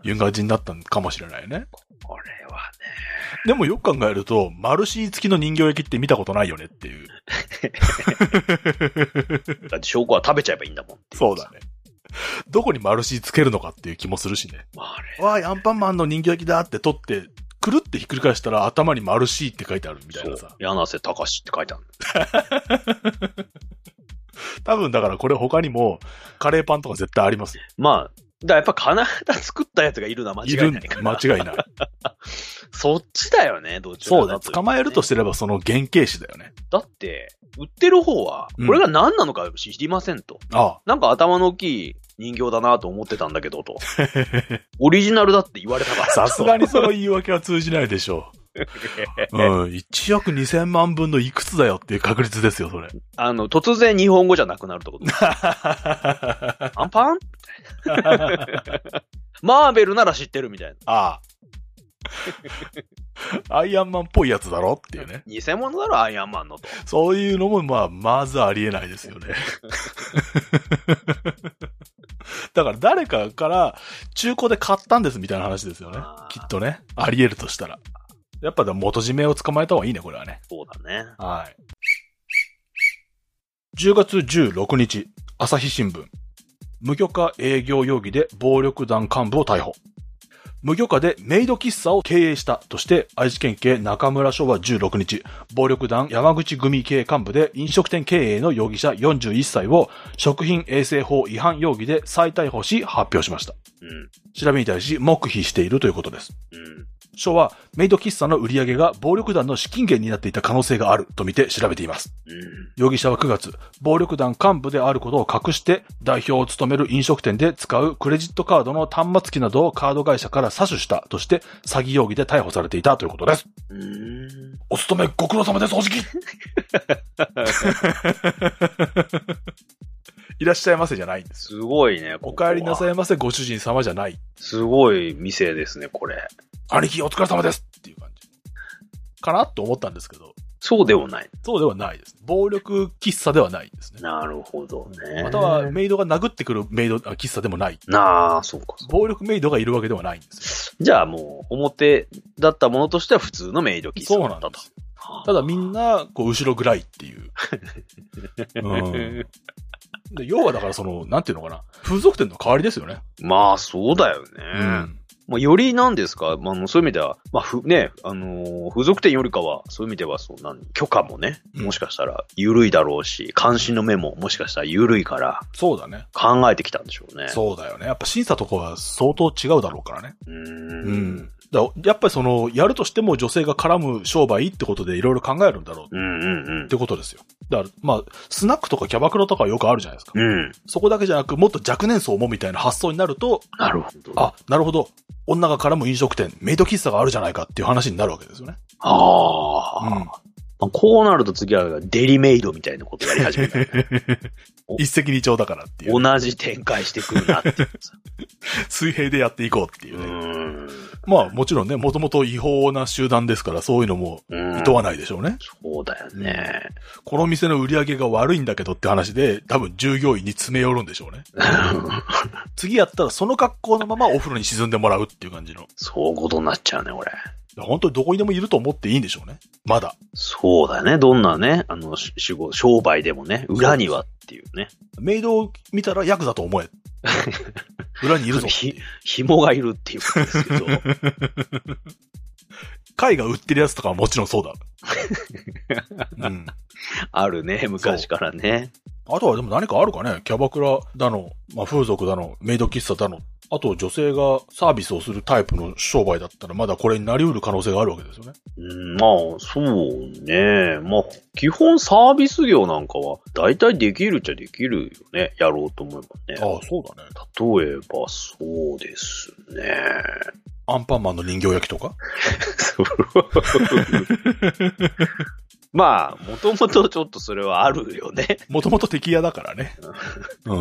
いう感じになったのかもしれないね。 これはね。 でもよく考えると、マルシー付きの人形焼きって見たことないよねっていう。 だって証拠は食べちゃえばいいんだもん。 そうだね。どこにマルシーつけるのかっていう気もするしね。 まあ、あれ。 わーい、アンパンマンの人形焼きだって取って、くるってひっくり返したら頭にマルシーって書いてあるみたいなさ。 柳瀬隆って書いてある。 多分だからこれ他にもカレーパンとか絶対ありますよ。 まあ、だやっぱ金型作ったやつがいるのは間違いないから。 いる間違いない。 そっちだよね、どっちか、ね。そうだ、捕まえるとすればその原型師だよね。 だって、売ってる方は、これが何なのか知りませんと。うん、ああなんか頭の大きい人形だなと思ってたんだけど、と。オリジナルだって言われたから。 さすがにその言い訳は通じないでしょう。うん。いちおくにせんまんぶんのいくつだよっていう確率ですよ、それ。 あの、突然日本語じゃなくなるってことです。アンパンマーベルなら知ってるみたいな。 ああ。アイアンマンっぽいやつだろっていうね。 偽物だろ、アイアンマンのと。 そういうのも、まあ、まずありえないですよね。だから誰かから中古で買ったんですみたいな話ですよね。きっとね。あり得るとしたら。やっぱ元締めを捕まえた方がいいね、これはね。 そうだね。 はい。じゅうがつじゅうろくにち、朝日新聞。無許可営業容疑で暴力団幹部を逮捕。無許可でメイド喫茶を経営したとして愛知県警中村署はじゅうろくにち、暴力団山口組系幹部で飲食店経営の容疑者よんじゅういっさいを食品衛生法違反容疑で再逮捕し発表しました。うん、調べに対し黙秘しているということです。うん署はメイド喫茶の売り上げが暴力団の資金源になっていた可能性があるとみて調べています。うん、容疑者はくがつ、暴力団幹部であることを隠して代表を務める飲食店で使うクレジットカードの端末機などをカード会社から詐取したとして詐欺容疑で逮捕されていたということです。うーんお勤めご苦労様です、おじきいらっしゃいませじゃないんです。 すごいね。 ここお帰りなさいませご主人様じゃない。 すごい店ですね、これ。 兄貴お疲れ様ですっていう感じ。かなと思ったんですけど。 そうではない。 そうではないです。暴力喫茶ではないですね。 なるほどね。 またはメイドが殴ってくるメイド、喫茶でもない。 なあ、そうかそうか。 暴力メイドがいるわけではないんですよ。じゃあもう、表だったものとしては普通のメイド喫茶だったと。 ただみんな、こう、後ろ暗いっていう。うんで要はだからその、なんていうのかな。風俗店の代わりですよね。 まあ、そうだよね。うん。まあ、よりなんですか、まあ、そういう意味では、まあ、ふ、ね、あのー、風俗店よりかは、そういう意味では、そう、なん、許可もね、もしかしたら、緩いだろうし、監視の目も、もしかしたら緩いから、 そうだね。 考えてきたんでしょうね。 そうだよね。やっぱ審査とかは相当違うだろうからね。うーん。うんだやっぱりその、やるとしても女性が絡む商売ってことでいろいろ考えるんだろう。うんうんうん。ってことですよ。だから、まあ、スナックとかキャバクラとかよくあるじゃないですか。うん。そこだけじゃなく、もっと若年層もみたいな発想になると、 なるほど。 あ、なるほど。女が絡む飲食店、メイド喫茶があるじゃないかっていう話になるわけですよね。 ああ。うん。まあ、こうなると次はデリメイドみたいなことやり始めた、ね。 一石二鳥だからっていう。 同じ展開してくるなっていう。 水平でやっていこうっていうね。うんまあもちろんね、もともと違法な集団ですからそういうのも厭わないでしょうね。 うそうだよね。 この店の売り上げが悪いんだけどって話で多分従業員に詰め寄るんでしょうね。次やったらその格好のままお風呂に沈んでもらうっていう感じの。 そういうことになっちゃうね、俺。 本当にどこにでもいると思っていいんでしょうね。まだ。 そうだね。どんなね、あの、仕事、商売でもね、裏にはっていうね。 メイドを見たらヤクザと思え。裏にいるぞひ、紐がいるっていうことですけど。 貝が売ってるやつとかはもちろんそうだ。うん。 あるね、昔からね。 あとはでも何かあるかね、キャバクラだの、まあ、風俗だの、メイド喫茶だの。あと女性がサービスをするタイプの商売だったらまだこれになり得る可能性があるわけですよね。 うん、まあ、そうね。まあ、基本サービス業なんかは大体できるっちゃできるよね。やろうと思えばね。 ああ、そうだね。 例えばそうですね。 アンパンマンの人形焼きとかまあ、もともとちょっとそれはあるよね。 もともと敵屋だからね。うん。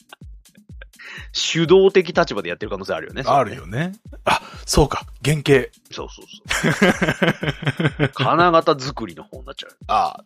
主導的立場でやってる可能性あるよね。 あるよね。あ、そうか。原型。 そうそうそう。金型作りの方になっちゃう。 ああ。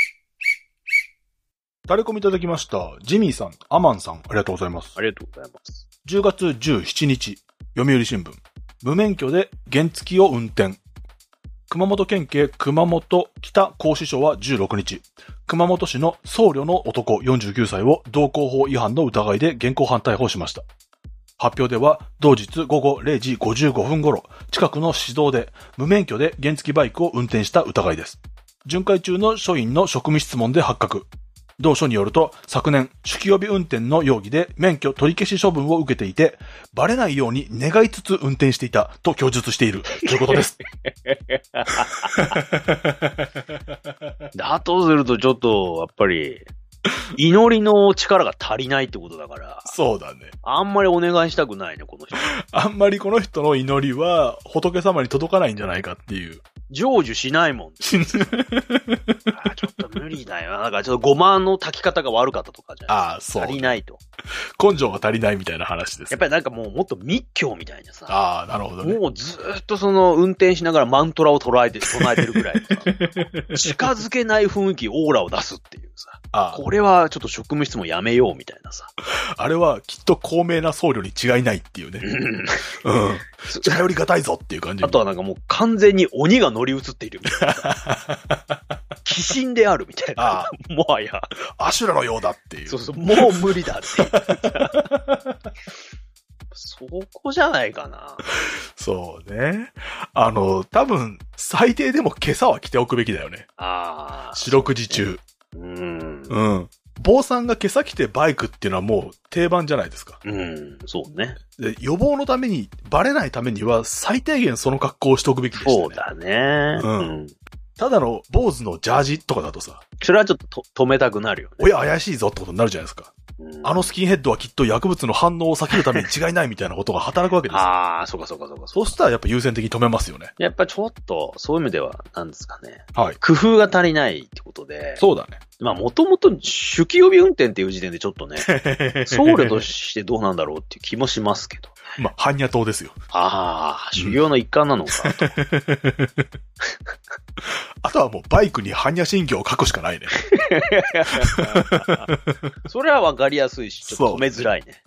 タレコミいただきました。ジミーさん、アマンさん、ありがとうございます。 ありがとうございます。 じゅうがつじゅうしちにち、読売新聞。無免許で原付を運転。熊本県警熊本北甲子署はじゅうろくにち、熊本市の僧侶の男よんじゅうきゅうさいを道交法違反の疑いで現行犯逮捕しました。発表では同日ごごれいじごじゅうごふん頃、近くの市道で無免許で原付バイクを運転した疑いです。巡回中の署員の職務質問で発覚。同署によると、昨年、酒気帯び運転の容疑で免許取り消し処分を受けていて、バレないように願いつつ運転していたと供述しているということです。 だとするとちょっと、やっぱり、祈りの力が足りないってことだから。 そうだね。 あんまりお願いしたくないね、この人。 あんまりこの人の祈りは仏様に届かないんじゃないかっていう。 成就しないもん。あ、ちょっと無理だよ。なんかちょっとごまの炊き方が悪かったとかじゃない。 ああ、そう。 足りないと。 根性が足りないみたいな話です。 やっぱりなんかもうもっと密教みたいなさ。 ああ、なるほどね。 もうずーっとその運転しながらマントラを捉えて、唱えてるぐらいのさ。近づけない雰囲気、オーラを出すっていうさ。ああ、これはちょっと職務質問やめようみたいなさ。 あれはきっと高名な僧侶に違いないっていうね。うん。近寄りがたいぞっていう感じ。 あとはなんかもう完全に鬼が乗り移っているみたいな。鬼神であるみたいな。ああ、もはや。 アシュラのようだっていう。 そうそう、もう無理だっていう。そこじゃないかな。 そうね。あの、多分、最低でも今朝は着ておくべきだよね。ああ。四六時中。うん。うん。坊さんが今朝着てバイクっていうのはもう定番じゃないですか。 うん、そうね。 で、予防のために、バレないためには最低限その格好をしておくべきでしたね。 そうだね。うん。うん、 ただの坊主のジャージとかだとさ。 それはちょっとと止めたくなるよね。 おや怪しいぞってことになるじゃないですか。あのスキンヘッドはきっと薬物の反応を避けるために違いないみたいなことが働くわけですよ。 ああ、そうかそうかそうか。 そうしたらやっぱ優先的に止めますよね。 やっぱちょっと、そういう意味では、なんですかね。 はい。 工夫が足りないってことで。 そうだね。 まあもともと酒気帯び運転っていう時点でちょっとね、僧侶としてどうなんだろうっていう気もしますけど。 まあ、般若党ですよ。 ああ、修行の一環なのかと。 あとはもうバイクに般若心経を書くしかないね。 それはわかりやすいし、ちょっと止めづらいね。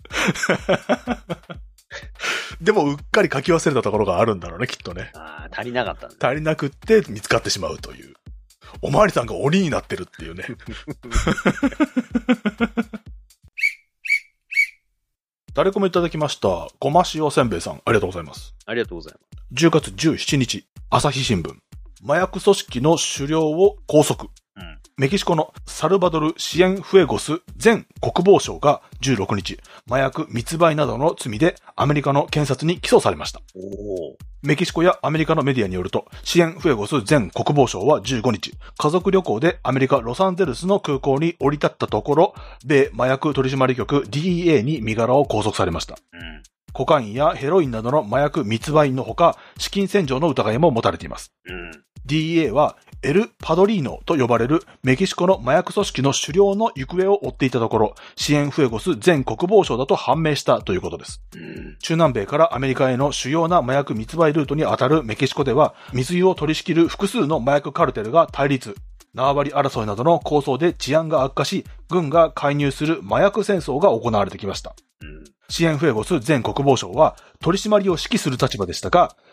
でもうっかり書き忘れたところがあるんだろうね、きっとね。 ああ、足りなかったんだ。足りなくって見つかってしまうという。おまわりさんが鬼になってるっていうね。誰コメいただきました。ごま塩せんべいさん、ありがとうございます。 ありがとうございます。 じゅうがつじゅうしちにち、朝日新聞。麻薬組織の首領を拘束。うん、メキシコのサルバドル・シエンフエゴス前国防相がじゅうろくにち、麻薬密売などの罪でアメリカの検察に起訴されました。おメキシコやアメリカのメディアによると、シエンフエゴス前国防相はじゅうごにち、家族旅行でアメリカ・ロサンゼルスの空港に降り立ったところ、米麻薬取締局 ディーイーエー に身柄を拘束されました。うんコカインやヘロインなどの麻薬密売のほか、資金洗浄の疑いも持たれています。うん、ディーイーエー はエル・パドリーノと呼ばれるメキシコの麻薬組織の首領の行方を追っていたところ、シエンフエゴス前国防相だと判明したということです。うん、中南米からアメリカへの主要な麻薬密売ルートにあたるメキシコでは、密輸を取り仕切る複数の麻薬カルテルが対立。縄張り争いなどの抗争で治安が悪化し、軍が介入する麻薬戦争が行われてきました。うんシエンフエゴス前国防相は取り締まりを指揮する立場でしたが、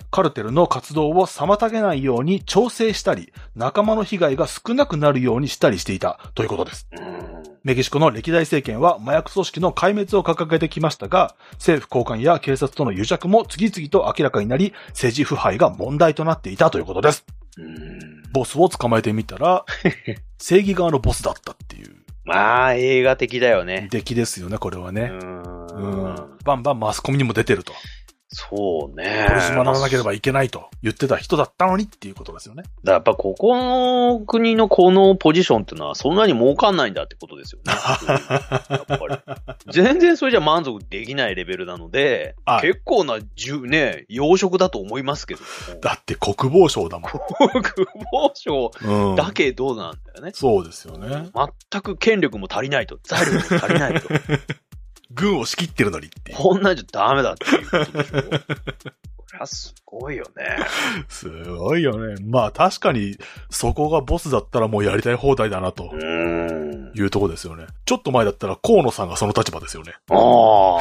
カルテルの活動を妨げないように調整したり、仲間の被害が少なくなるようにしたりしていたということです。メキシコの歴代政権は麻薬組織の壊滅を掲げてきましたが、政府高官や警察との癒着も次々と明らかになり、政治腐敗が問題となっていたということです。うーんボスを捕まえてみたら、正義側のボスだったっていう。 まあ、映画的だよね。 的ですよね、これはね。うーん。バンバンマスコミにも出てると。 そうね。 取り締まらなければいけないと言ってた人だったのにっていうことですよね。 だからやっぱここの国のこのポジションってのはそんなに儲かんないんだってことですよね。やっぱり全然それじゃ満足できないレベルなので、結構なじゅね、養殖だと思いますけど。 だって国防省だもん。 国防省だけどなんだよね、うん。そうですよね。全く権力も足りないと、財力も足りないと。 軍を仕切ってるのにっていう。 こんなんじゃダメだっていうことでしょ。これはすごいよね。 すごいよね。まあ確かに、そこがボスだったらもうやりたい放題だなと。うーん。いうとこですよね。ちょっと前だったら河野さんがその立場ですよね。ああ。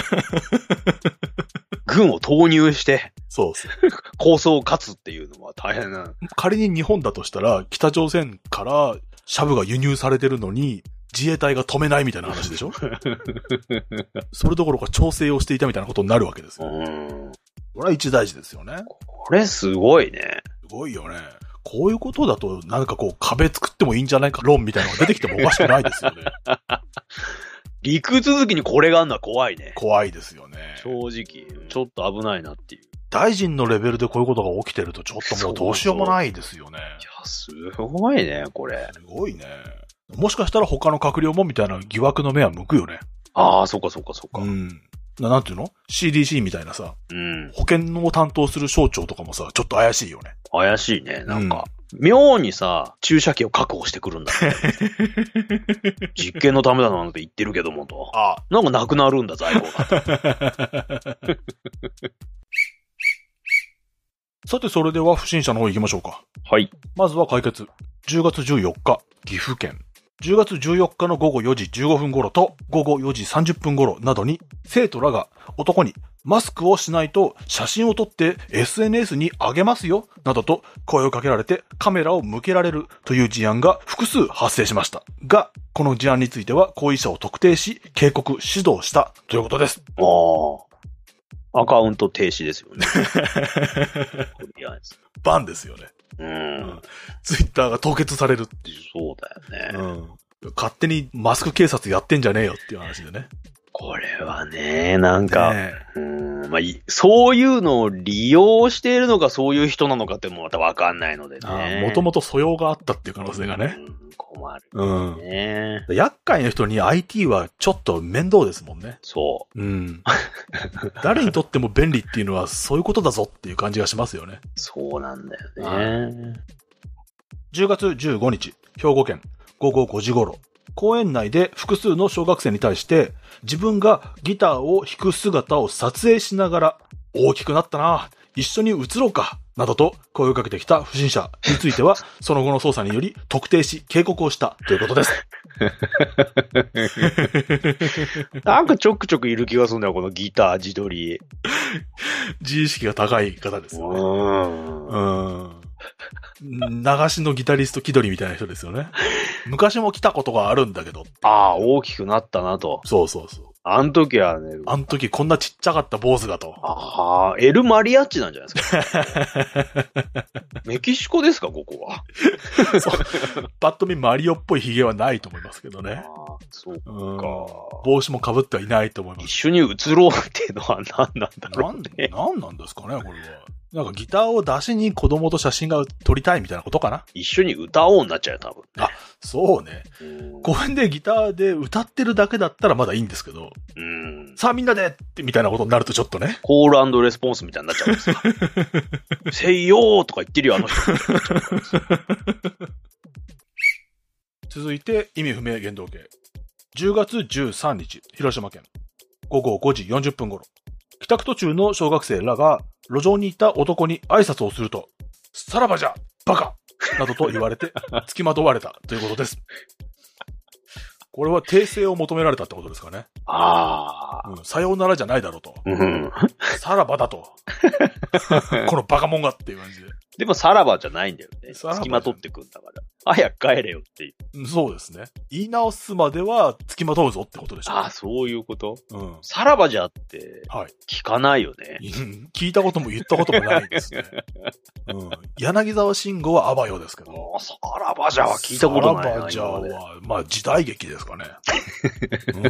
軍を投入して。 そうそう。 構想を勝つっていうのは大変な。 仮に日本だとしたら、北朝鮮からシャブが輸入されてるのに、自衛隊が止めないみたいな話でしょそれどころか調整をしていたみたいなことになるわけですよ。うん。これは一大事ですよね。 これすごいね。 すごいよね。こういうことだと、なんかこう壁作ってもいいんじゃないか論みたいなのが出てきてもおかしくないですよね。 陸続きにこれがあるのは怖いね。 怖いですよね。 正直、ちょっと危ないなっていう。 大臣のレベルでこういうことが起きてるとちょっともうどうしようもないですよね。 いや、すごいね、これ。 すごいね。もしかしたら他の閣僚もみたいな疑惑の目は向くよね。 ああ、そっかそっかそっか。 うん。な、なんていうの ?シーディーシー みたいなさ、うん。保健を担当する省庁とかもさ、ちょっと怪しいよね。 怪しいね、なんか。うん、妙にさ、注射器を確保してくるんだ、ね。実験のためだなんて言ってるけどもと。ああ。なんかなくなるんだ、在庫が。 さて、それでは不審者の方行きましょうか。 はい。 まずは解決。じゅうがつじゅうよっか、岐阜県。じゅうがつじゅうよっかのごごよじじゅうごふん頃とごごよじさんじゅっぷん頃などに生徒らが男にマスクをしないと写真を撮って エスエヌエス に上げますよなどと声をかけられてカメラを向けられるという事案が複数発生しましたが、この事案については行為者を特定し警告指導したということです。 ああ。アカウント停止ですよね。 バンですよね。うん。ツイッターが凍結されるっていう。 そうだよね。 うん。勝手にマスク警察やってんじゃねえよっていう話でね。 これはね、なんか、ね、うん、まあ、そういうのを利用しているのかそういう人なのかってもまたわかんないのでね。 もともと素養があったっていう可能性がね。 うん、困る、ね。 うん。厄介な人に アイティー はちょっと面倒ですもんね。 そう。 うん。誰にとっても便利っていうのはそういうことだぞっていう感じがしますよね。 そうなんだよね。 じゅうがつじゅうごにち、兵庫県ごごごじ頃。公園内で複数の小学生に対して自分がギターを弾く姿を撮影しながら大きくなったな、一緒に写ろうかなどと声をかけてきた不審者についてはその後の捜査により特定し警告をしたということです。 なんかちょくちょくいる気がするんだよ、このギター自撮り。 自意識が高い方ですよね。うん。流しのギタリスト気取りみたいな人ですよね。昔も来たことがあるんだけど。 ああ、大きくなったなと。 そうそうそう。 あの時はね。 あの時こんなちっちゃかった坊主がと。 ああ、エルマリアッチなんじゃないですか。メキシコですか、ここは。 そう。パッと見マリオっぽいヒゲはないと思いますけどね。 ああ、そうか。 帽子も被ってはいないと思います。 一緒に映ろうっていうのは何なんだろうね。 何なんですかね、これは。なんかギターを出しに子供と写真が撮りたいみたいなことかな。 一緒に歌おうになっちゃうよ、多分、ね。 あ、そうね。公園でギターで歌ってるだけだったらまだいいんですけど。うん。さあみんなでってみたいなことになるとちょっとね。 コール&レスポンスみたいになっちゃうんですよ。せいよーとか言ってるよ、あの人。 続いて意味不明言動系。じゅうがつじゅうさんにち、広島県。ごごごじよんじゅっぷん頃。帰宅途中の小学生らが路上にいた男に挨拶をすると、さらばじゃバカなどと言われて付きまとわれたということです。これは訂正を求められたってことですかね。 あうん、さようならじゃないだろうと。 うん、 さらばだと。このバカモンがっていう感じで。 でもさらばじゃないんだよね。付きまとってくんだから。早く帰れよっていう。 そうですね。言い直すまでは付きまとうぞってことでしょう、ね。 ああ、そういうこと、 うん、 さらばじゃって、聞かないよね、 はい。聞いたことも言ったこともないですね。うん、柳沢慎吾はあばよですけど。 さらばじゃは聞いたことないな。 さらばじゃは、まあ時代劇ですかね。うん、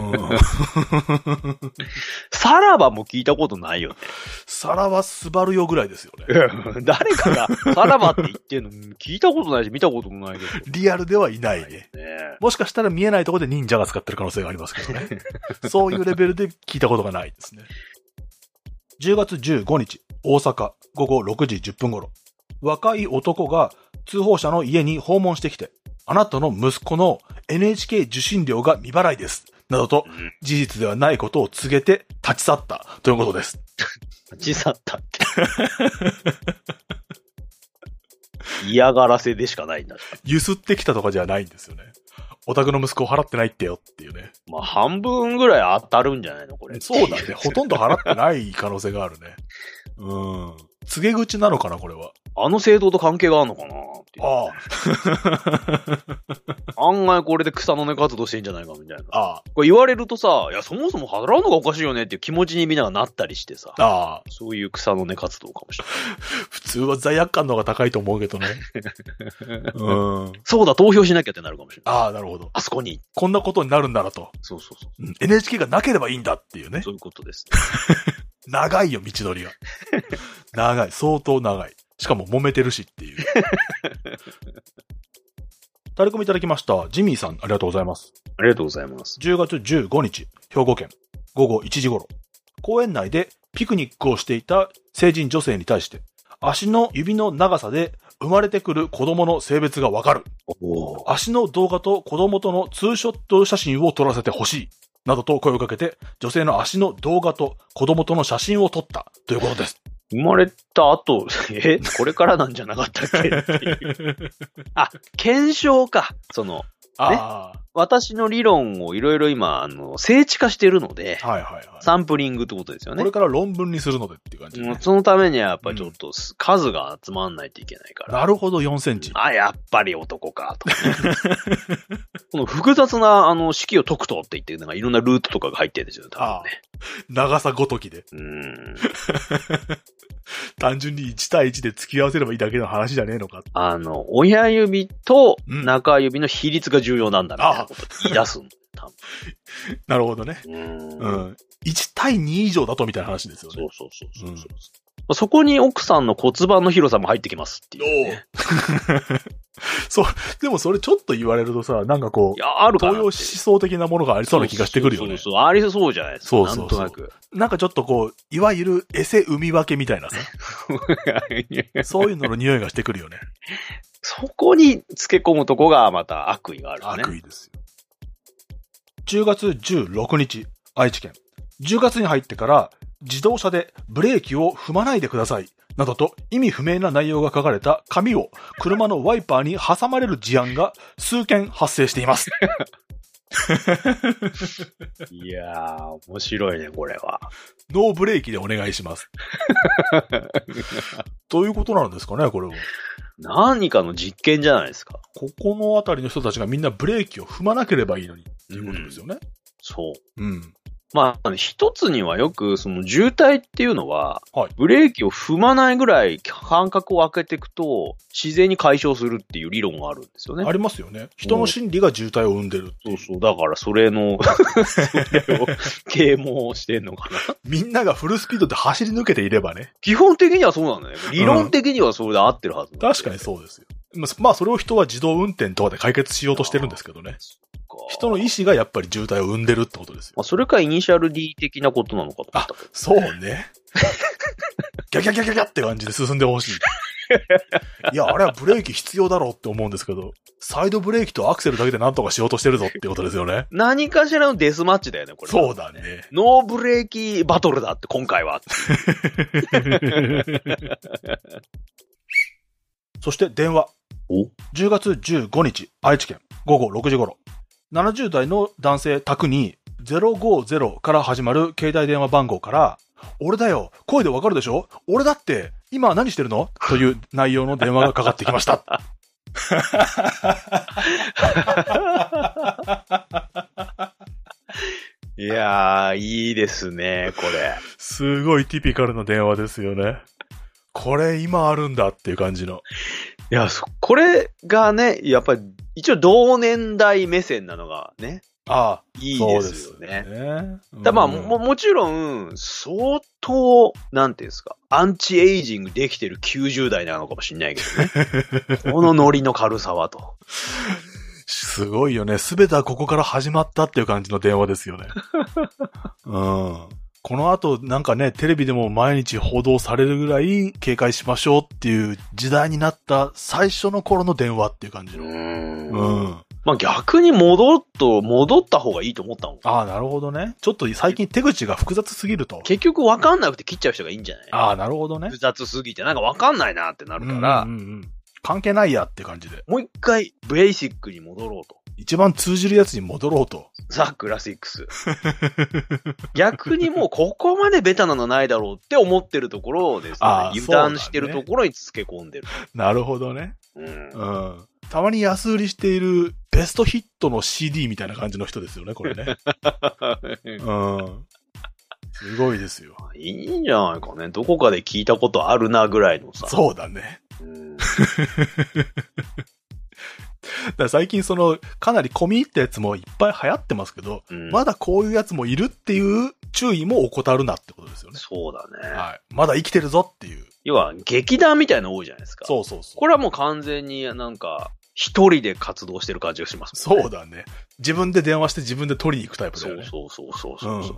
さらばも聞いたことないよね。 さらばすばるよぐらいですよね。 誰かがさらばって言ってんの聞いたことないし見たこともないけど。 リアルではいないね。ね、もしかしたら見えないところで忍者が使ってる可能性がありますけどね。そういうレベルで聞いたことがないですね。じゅうがつじゅうごにち、大阪、ごごろくじじゅっぷん頃。若い男が通報者の家に訪問してきて、あなたの息子の エヌエイチケー 受信料が未払いです。などと、事実ではないことを告げて立ち去ったということです。 立ち去ったって。嫌がらせでしかないんだ。 ゆすってきたとかじゃないんですよね。お宅の息子を払ってないってよっていうね。 まあ半分ぐらい当たるんじゃないのこれ。 そうだね。ほとんど払ってない可能性があるね。うん。告げ口なのかなこれは。 あの制度と関係があるのかなってああ。案外これで草の根活動してんじゃないかみたいな。 ああ。 これ言われるとさ、いやそもそも払うのがおかしいよねっていう気持ちにみんながなったりしてさ。 ああ。 そういう草の根活動かもしれない。 普通は罪悪感の方が高いと思うけどね。うん。 そうだ、投票しなきゃってなるかもしれない。 ああ、なるほど。 あそこに。 こんなことになるんだなと。 そうそうそう。 うん、エヌエイチケー がなければいいんだっていうね。 そういうことです。 長いよ、道のりが。長い。相当長い。しかも揉めてるしっていう。タレコミいただきました。ジミーさん、ありがとうございます。 ありがとうございます。 じゅうがつじゅうごにち、兵庫県、ごごいちじ頃。公園内でピクニックをしていた成人女性に対して、足の指の長さで生まれてくる子供の性別がわかる。足の動画と子供とのツーショット写真を撮らせてほしい。などと声をかけて、女性の足の動画と子供との写真を撮ったということです。 生まれた後、え、これからなんじゃなかったっけっていう。あ、検証か。その、あね、私の理論をいろいろ今、あの、精緻化してるので、 はいはいはい、 サンプリングってことですよね。 これから論文にするのでっていう感じ、ね、 そのためにはやっぱりちょっと数が集まんないといけないから。 うん、なるほど、よんセンチ。 あ、やっぱり男か、とか、ね。この複雑な、あの、式を解くとって言って、なんかいろんなルートとかが入ってるんですよ、多分ね。ああ、 長さごときで。 うーん。 単純にいち対いちで付き合わせればいいだけの話じゃねえのか。 あの、親指と中指の比率が重要なんだみたいなこと言い出すんだ、多分。 なるほどね。 うん、 うん。いち対に以上だとみたいな話ですよね。 そうそうそうそう、うん。そこに奥さんの骨盤の広さも入ってきますっていう、ね。 そう。でもそれちょっと言われるとさ、なんかこう、 いや、あるかな東洋思想的なものがありそうな気がしてくるよね。 そうそうそう、ありそうじゃないですか。そうそうそう。なんとなく。 なんかちょっとこう、いわゆるエセ生み分けみたいなさ。そういうのの匂いがしてくるよね。 そこに付け込むとこがまた悪意があるね。 悪意ですよ。じゅうがつじゅうろくにち、愛知県。じゅうがつに入ってから自動車でブレーキを踏まないでください。などと意味不明な内容が書かれた紙を車のワイパーに挟まれる事案が数件発生しています。 いやー、面白いね、これは。 ノーブレーキでお願いします。どういうことなんですかね、これは。 何かの実験じゃないですか。 ここのあたりの人たちがみんなブレーキを踏まなければいいのにっていうことですよね。うん、 そう。 うん。 まあ、一つにはよく、その渋滞っていうのは、 はい、 ブレーキを踏まないぐらい間隔を空けていくと、自然に解消するっていう理論があるんですよね。 ありますよね。人の心理が渋滞を生んでる。 そうそう。だからそれの、それを啓蒙してんのかな。 みんながフルスピードで走り抜けていればね。 基本的にはそうなんだよ。理論的にはそれで合ってるはず、うん。 確かにそうですよ。まあ、それを人は自動運転とかで解決しようとしてるんですけどね。人の意思がやっぱり渋滞を生んでるってことですよ。 まあ、それかイニシャル D 的なことなのかと思ったけど。 あ、そうね。ギャギャギャギャギャって感じで進んでほしい。いや、あれはブレーキ必要だろうって思うんですけど、サイドブレーキとアクセルだけでなんとかしようとしてるぞってことですよね。 何かしらのデスマッチだよね、これ。 そうだね。 ノーブレーキバトルだって、今回は。 そして電話。じゅうがつじゅうごにち、愛知県、ごごろくじ頃。ななじゅうだいの男性宅にゼロごゼロから始まる携帯電話番号から、俺だよ、声でわかるでしょ？俺だって、今何してるの？という内容の電話がかかってきました。 いやー、いいですね、これ。 すごいティピカルな電話ですよね。これ今あるんだっていう感じの。 いや、これがね、やっぱり一応同年代目線なのがね。 ああ、 いいですよね。 そうですね。 うん、だまあも、もちろん、相当、なんていうんですか、アンチエイジングできてるきゅうじゅう代なのかもしれないけどね。このノリの軽さはと。 すごいよね。すべてはここから始まったっていう感じの電話ですよね。うん。この後なんかね、テレビでも毎日報道されるぐらい警戒しましょうっていう時代になった最初の頃の電話っていう感じの。 うーん。 うん。 まあ逆に戻っと、戻った方がいいと思ったもん。 ああ、なるほどね。ちょっと最近手口が複雑すぎると。 結局わかんなくて切っちゃう人がいいんじゃない？ ああ、なるほどね。 複雑すぎてなんかわかんないなってなるから、 うんうんうん、関係ないやって感じで。 もう一回ベーシックに戻ろうと。 一番通じるやつに戻ろうと。 ザ・クラシックス。逆にもうここまでベタなのないだろうって思ってるところをですね、油断してるところにつけ込んでる。 なるほどね。 うん。 うん。たまに安売りしているベストヒットの シーディー みたいな感じの人ですよね、これね。うん。すごいですよ。 いいんじゃないかね。どこかで聞いたことあるなぐらいのさ。 そうだね。うん。だから最近その、かなり込み入ったやつもいっぱい流行ってますけど、うん、まだこういうやつもいるっていう注意も怠るなってことですよね。 そうだね。 はい。まだ生きてるぞっていう。 要は、劇団みたいなの多いじゃないですか。 そうそうそう。 これはもう完全になんか、一人で活動してる感じがしますもんね。 そうだね。自分で電話して自分で取りに行くタイプだよね。 そうそうそうそうそう、うん、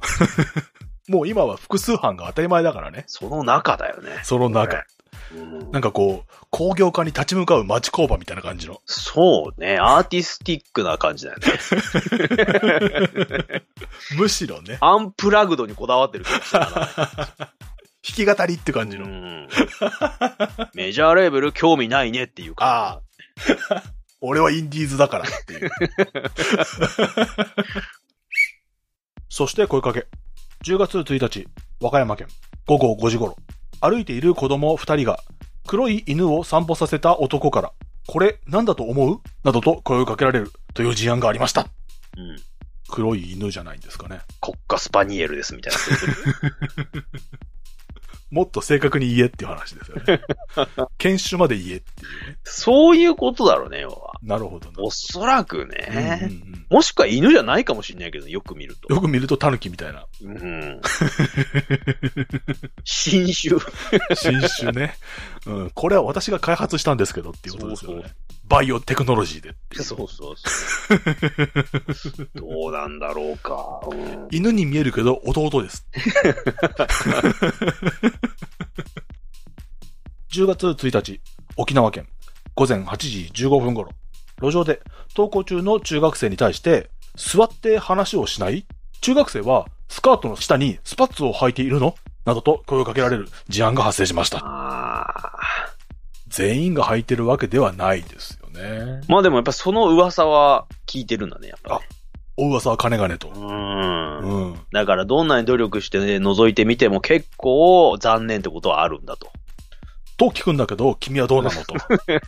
もう今は複数犯が当たり前だからね。 その中だよね。 その中。うん、なんかこう、工業化に立ち向かう町工場みたいな感じの。そうね。アーティスティックな感じだよね。 むしろね。 アンプラグドにこだわってるかもしれない。 弾き語りって感じの、うん。 メジャーレーベル興味ないねっていうか。 ああ。俺はインディーズだからっていう。そして声かけ。じゅうがつついたち、和歌山県、ごごごじ頃。歩いている子供二人が黒い犬を散歩させた男から、これなんだと思う？などと声をかけられるという事案がありました。うん。黒い犬じゃないんですかね。 国家スパニエルですみたいな。 もっと正確に言えっていう話ですよね。犬種まで言えっていうね。 そういうことだろうね、要は。 なるほど。 おそらくね、うんうんうん。もしくは犬じゃないかもしれないけど、よく見ると。 よく見ると狸みたいな。 うん。新種。 新種ね、うん。これは私が開発したんですけどっていうことですよね。そうそう、バイオテクノロジーでっていう。 そうそうそう。どうなんだろうか。うん、 犬に見えるけど弟です。じゅうがつついたち、沖縄県、ごぜんはちじじゅうごふん頃、路上で登校中の中学生に対して、座って話をしない？中学生はスカートの下にスパッツを履いているの？などと声をかけられる事案が発生しました。あ、全員が履いてるわけではないですよね。 まあでもやっぱその噂は聞いてるんだね、やっぱ、ね。あ、 お噂は金がねと。うーん。うん。だからどんなに努力してね、覗いてみても結構残念ってことはあるんだと。 と聞くんだけど、君はどうなのと。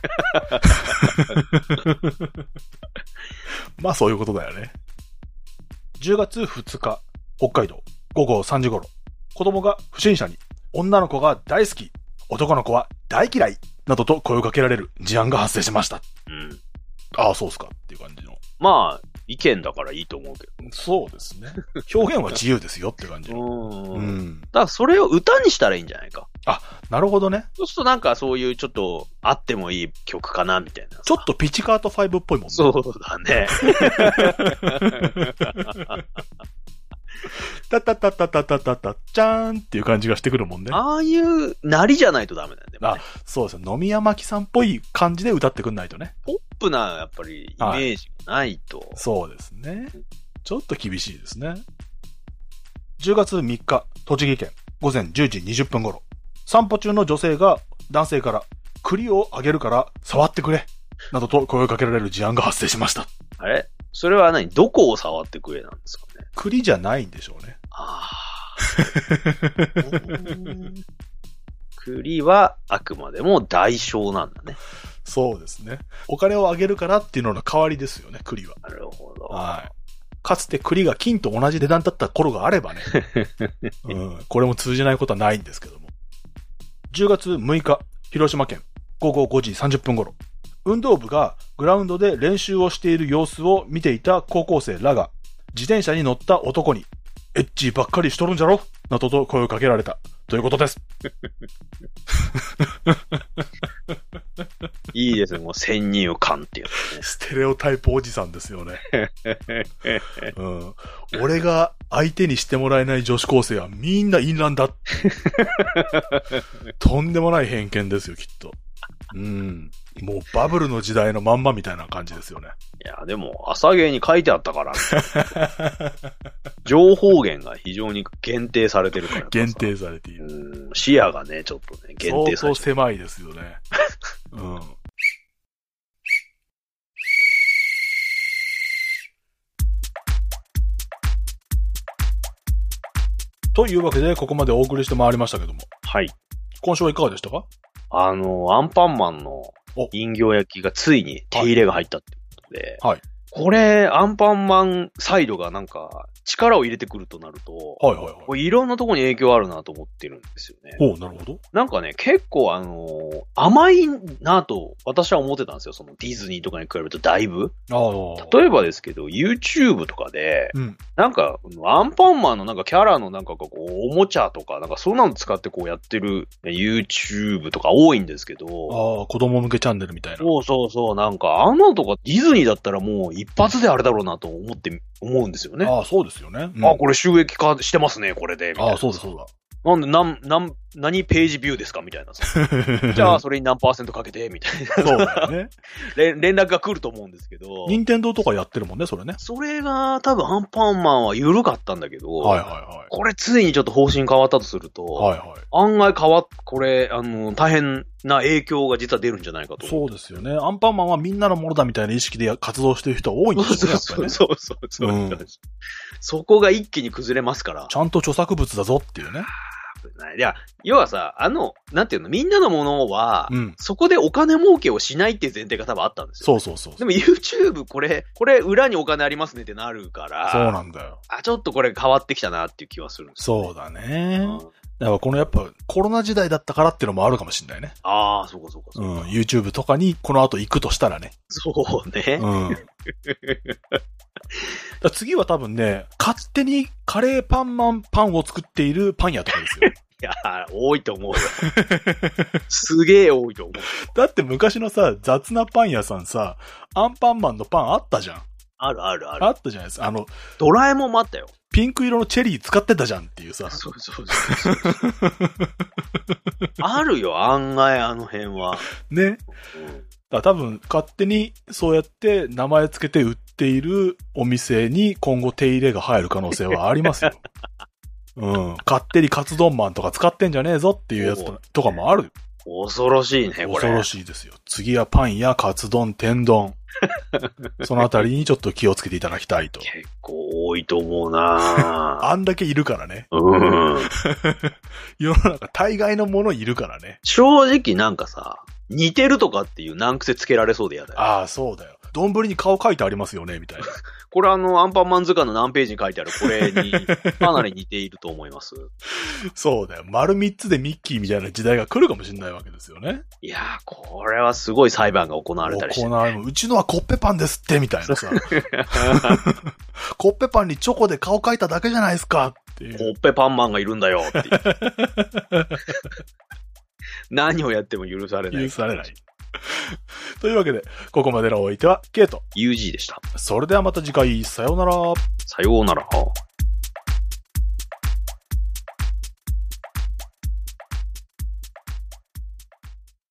まあそういうことだよね。じゅうがつふつか、北海道、ごごさんじ頃、子供が不審者に、女の子が大好き、男の子は大嫌い、などと声をかけられる事案が発生しました。うん。ああ、そうっすかっていう感じの。 まあ、意見だからいいと思うけど。 そうですね。表現は自由ですよって感じの。 うん。だからそれを歌にしたらいいんじゃないか。 あ、なるほどね。 そうするとなんかそういうちょっとあってもいい曲かなみたいな。 ちょっとピチカートファイブっぽいもんね。 そうだね。 タタタタタタタタチャーンっていう感じがしてくるもんね。 ああいうなりじゃないとダメなんだよね。 あ、そうですよ。飲み屋巻さんっぽい感じで歌ってくんないとね。 ポップなやっぱりイメージがないと、はい。 そうですね。ちょっと厳しいですね。じゅうがつみっか、栃木県ごぜんじゅうじにじゅっぷん頃、散歩中の女性が男性から栗をあげるから触ってくれなどと声をかけられる事案が発生しました。 あれ？それは何？どこを触ってくれなんですかね。 栗じゃないんでしょうね。 あ栗はあくまでも代償なんだね。 そうですね。お金をあげるからっていうのの代わりですよね、栗は。 なるほど。 はい。かつて栗が金と同じ値段だった頃があればね。うん。これも通じないことはないんですけども。じゅうがつむいか、広島県、ごごごじさんじゅっぷん頃。運動部がグラウンドで練習をしている様子を見ていた高校生らが、自転車に乗った男に、エッチばっかりしとるんじゃろなどと声をかけられた。ということです。 いいですね、もう先入観っていうね。 ステレオタイプおじさんですよね。うん。俺が相手にしてもらえない女子高生はみんな淫乱だ。とんでもない偏見ですよ、きっと。うん。もうバブルの時代のまんまみたいな感じですよね。 いや、でも、朝芸に書いてあったから。情報源が非常に限定されてるから。 限定されている。 うん、視野がね、ちょっとね、限定されてる。 相当狭いですよね。うん。というわけで、ここまでお送りしてまいりましたけども。 はい。 今週はいかがでしたか？ あの、アンパンマンの人形焼きがついに手入れが入ったってことで、 はい。 これ、アンパンマンサイドがなんか力を入れてくるとなると、 はいはいはい。 これいろんなところに影響あるなと思ってるんですよね。 ほう、なるほど。 なんかね、結構あのー、甘いなと私は思ってたんですよ。そのディズニーとかに比べるとだいぶ。 ああ。 例えばですけど、YouTube とかで、 うん、なんか、アンパンマンのなんかキャラのなんかこう、おもちゃとか、なんかそんなの使ってこうやってる YouTube とか多いんですけど。 ああ、子供向けチャンネルみたいな。 そうそうそう。なんか、あんなのとかディズニーだったらもう一発であれだろうなと思って、思うんですよね。 ああ、そうですよね。 うん、あ、これ収益化してますね、これで。みたいな。 ああ、そうだそうだ。 なんで、なん、なん、何ページビューですかみたいなさ。じゃあ、それに何パーセントかけてみたいな。 そうだよね。 連絡が来ると思うんですけど。 任天堂とかやってるもんね、それね。 それが、多分、アンパンマンは緩かったんだけど。 はいはいはい。 これ、ついにちょっと方針変わったとすると。はいはい。案外変わっ、これ、あの、大変な影響が実は出るんじゃないかと。 そうですよね。アンパンマンはみんなのものだみたいな意識で活動してる人多いんですよね。 そうそうそうそうそう、うん。そこが一気に崩れますから。 ちゃんと著作物だぞっていうね。 いや、要はさ、あの、なんていうの、みんなのものは、 うん、 そこでお金儲けをしないっていう前提が多分あったんですよ、 ね。そうそうそう。 でも YouTube これ、これ裏にお金ありますねってなるから。 そうなんだよ。 あ、ちょっとこれ変わってきたなっていう気はするんですよ、ね。 そうだね。うん、だからこのやっぱコロナ時代だったからっていうのもあるかもしれないね。 ああ、そうかそうかそうか。 うん、YouTube とかにこの後行くとしたらね。 そうね。 うん。だ次は多分ね、勝手にカレーパンマンパンを作っているパン屋とかですよ。 いやー、多いと思うよ。すげえ多いと思う。 だって昔のさ、雑なパン屋さんさ、アンパンマンのパンあったじゃん。 あるあるある。 あったじゃないですか。あの、 ドラえもんもあったよ。 ピンク色のチェリー使ってたじゃんっていうさ。 そうそうそうそうあるよ、案外あの辺は。 ね。うん、だ多分、勝手にそうやって名前つけて売っているお店に今後手入れが入る可能性はありますよ。うん。勝手にカツ丼マンとか使ってんじゃねえぞっていうやつとかもある。 恐ろしいね、これ。 恐ろしいですよ。次はパンやカツ丼、天丼。そのあたりにちょっと気をつけていただきたいと。 結構多いと思うなあんだけいるからね。 うん。 世の中大概のものいるからね。 正直なんかさ、似てるとかっていう難癖つけられそうで嫌だよ。 ああ、そうだよ。丼に顔書いてありますよね、みたいな。 これあの、アンパンマン図鑑の何ページに書いてあるこれにかなり似ていると思います。 そうだよ。丸三つでミッキーみたいな時代が来るかもしれないわけですよね。 いやー、これはすごい裁判が行われたりして、ね。 行われる。うちのはコッペパンですって、みたいなさ。コッペパンにチョコで顔書いただけじゃないですかっていう。 コッペパンマンがいるんだよっていう。何をやっても許されない。 許されない。というわけで、ここまでのお相手は、ケイト。 ユージー でした。 それではまた次回、さようなら。 さようなら。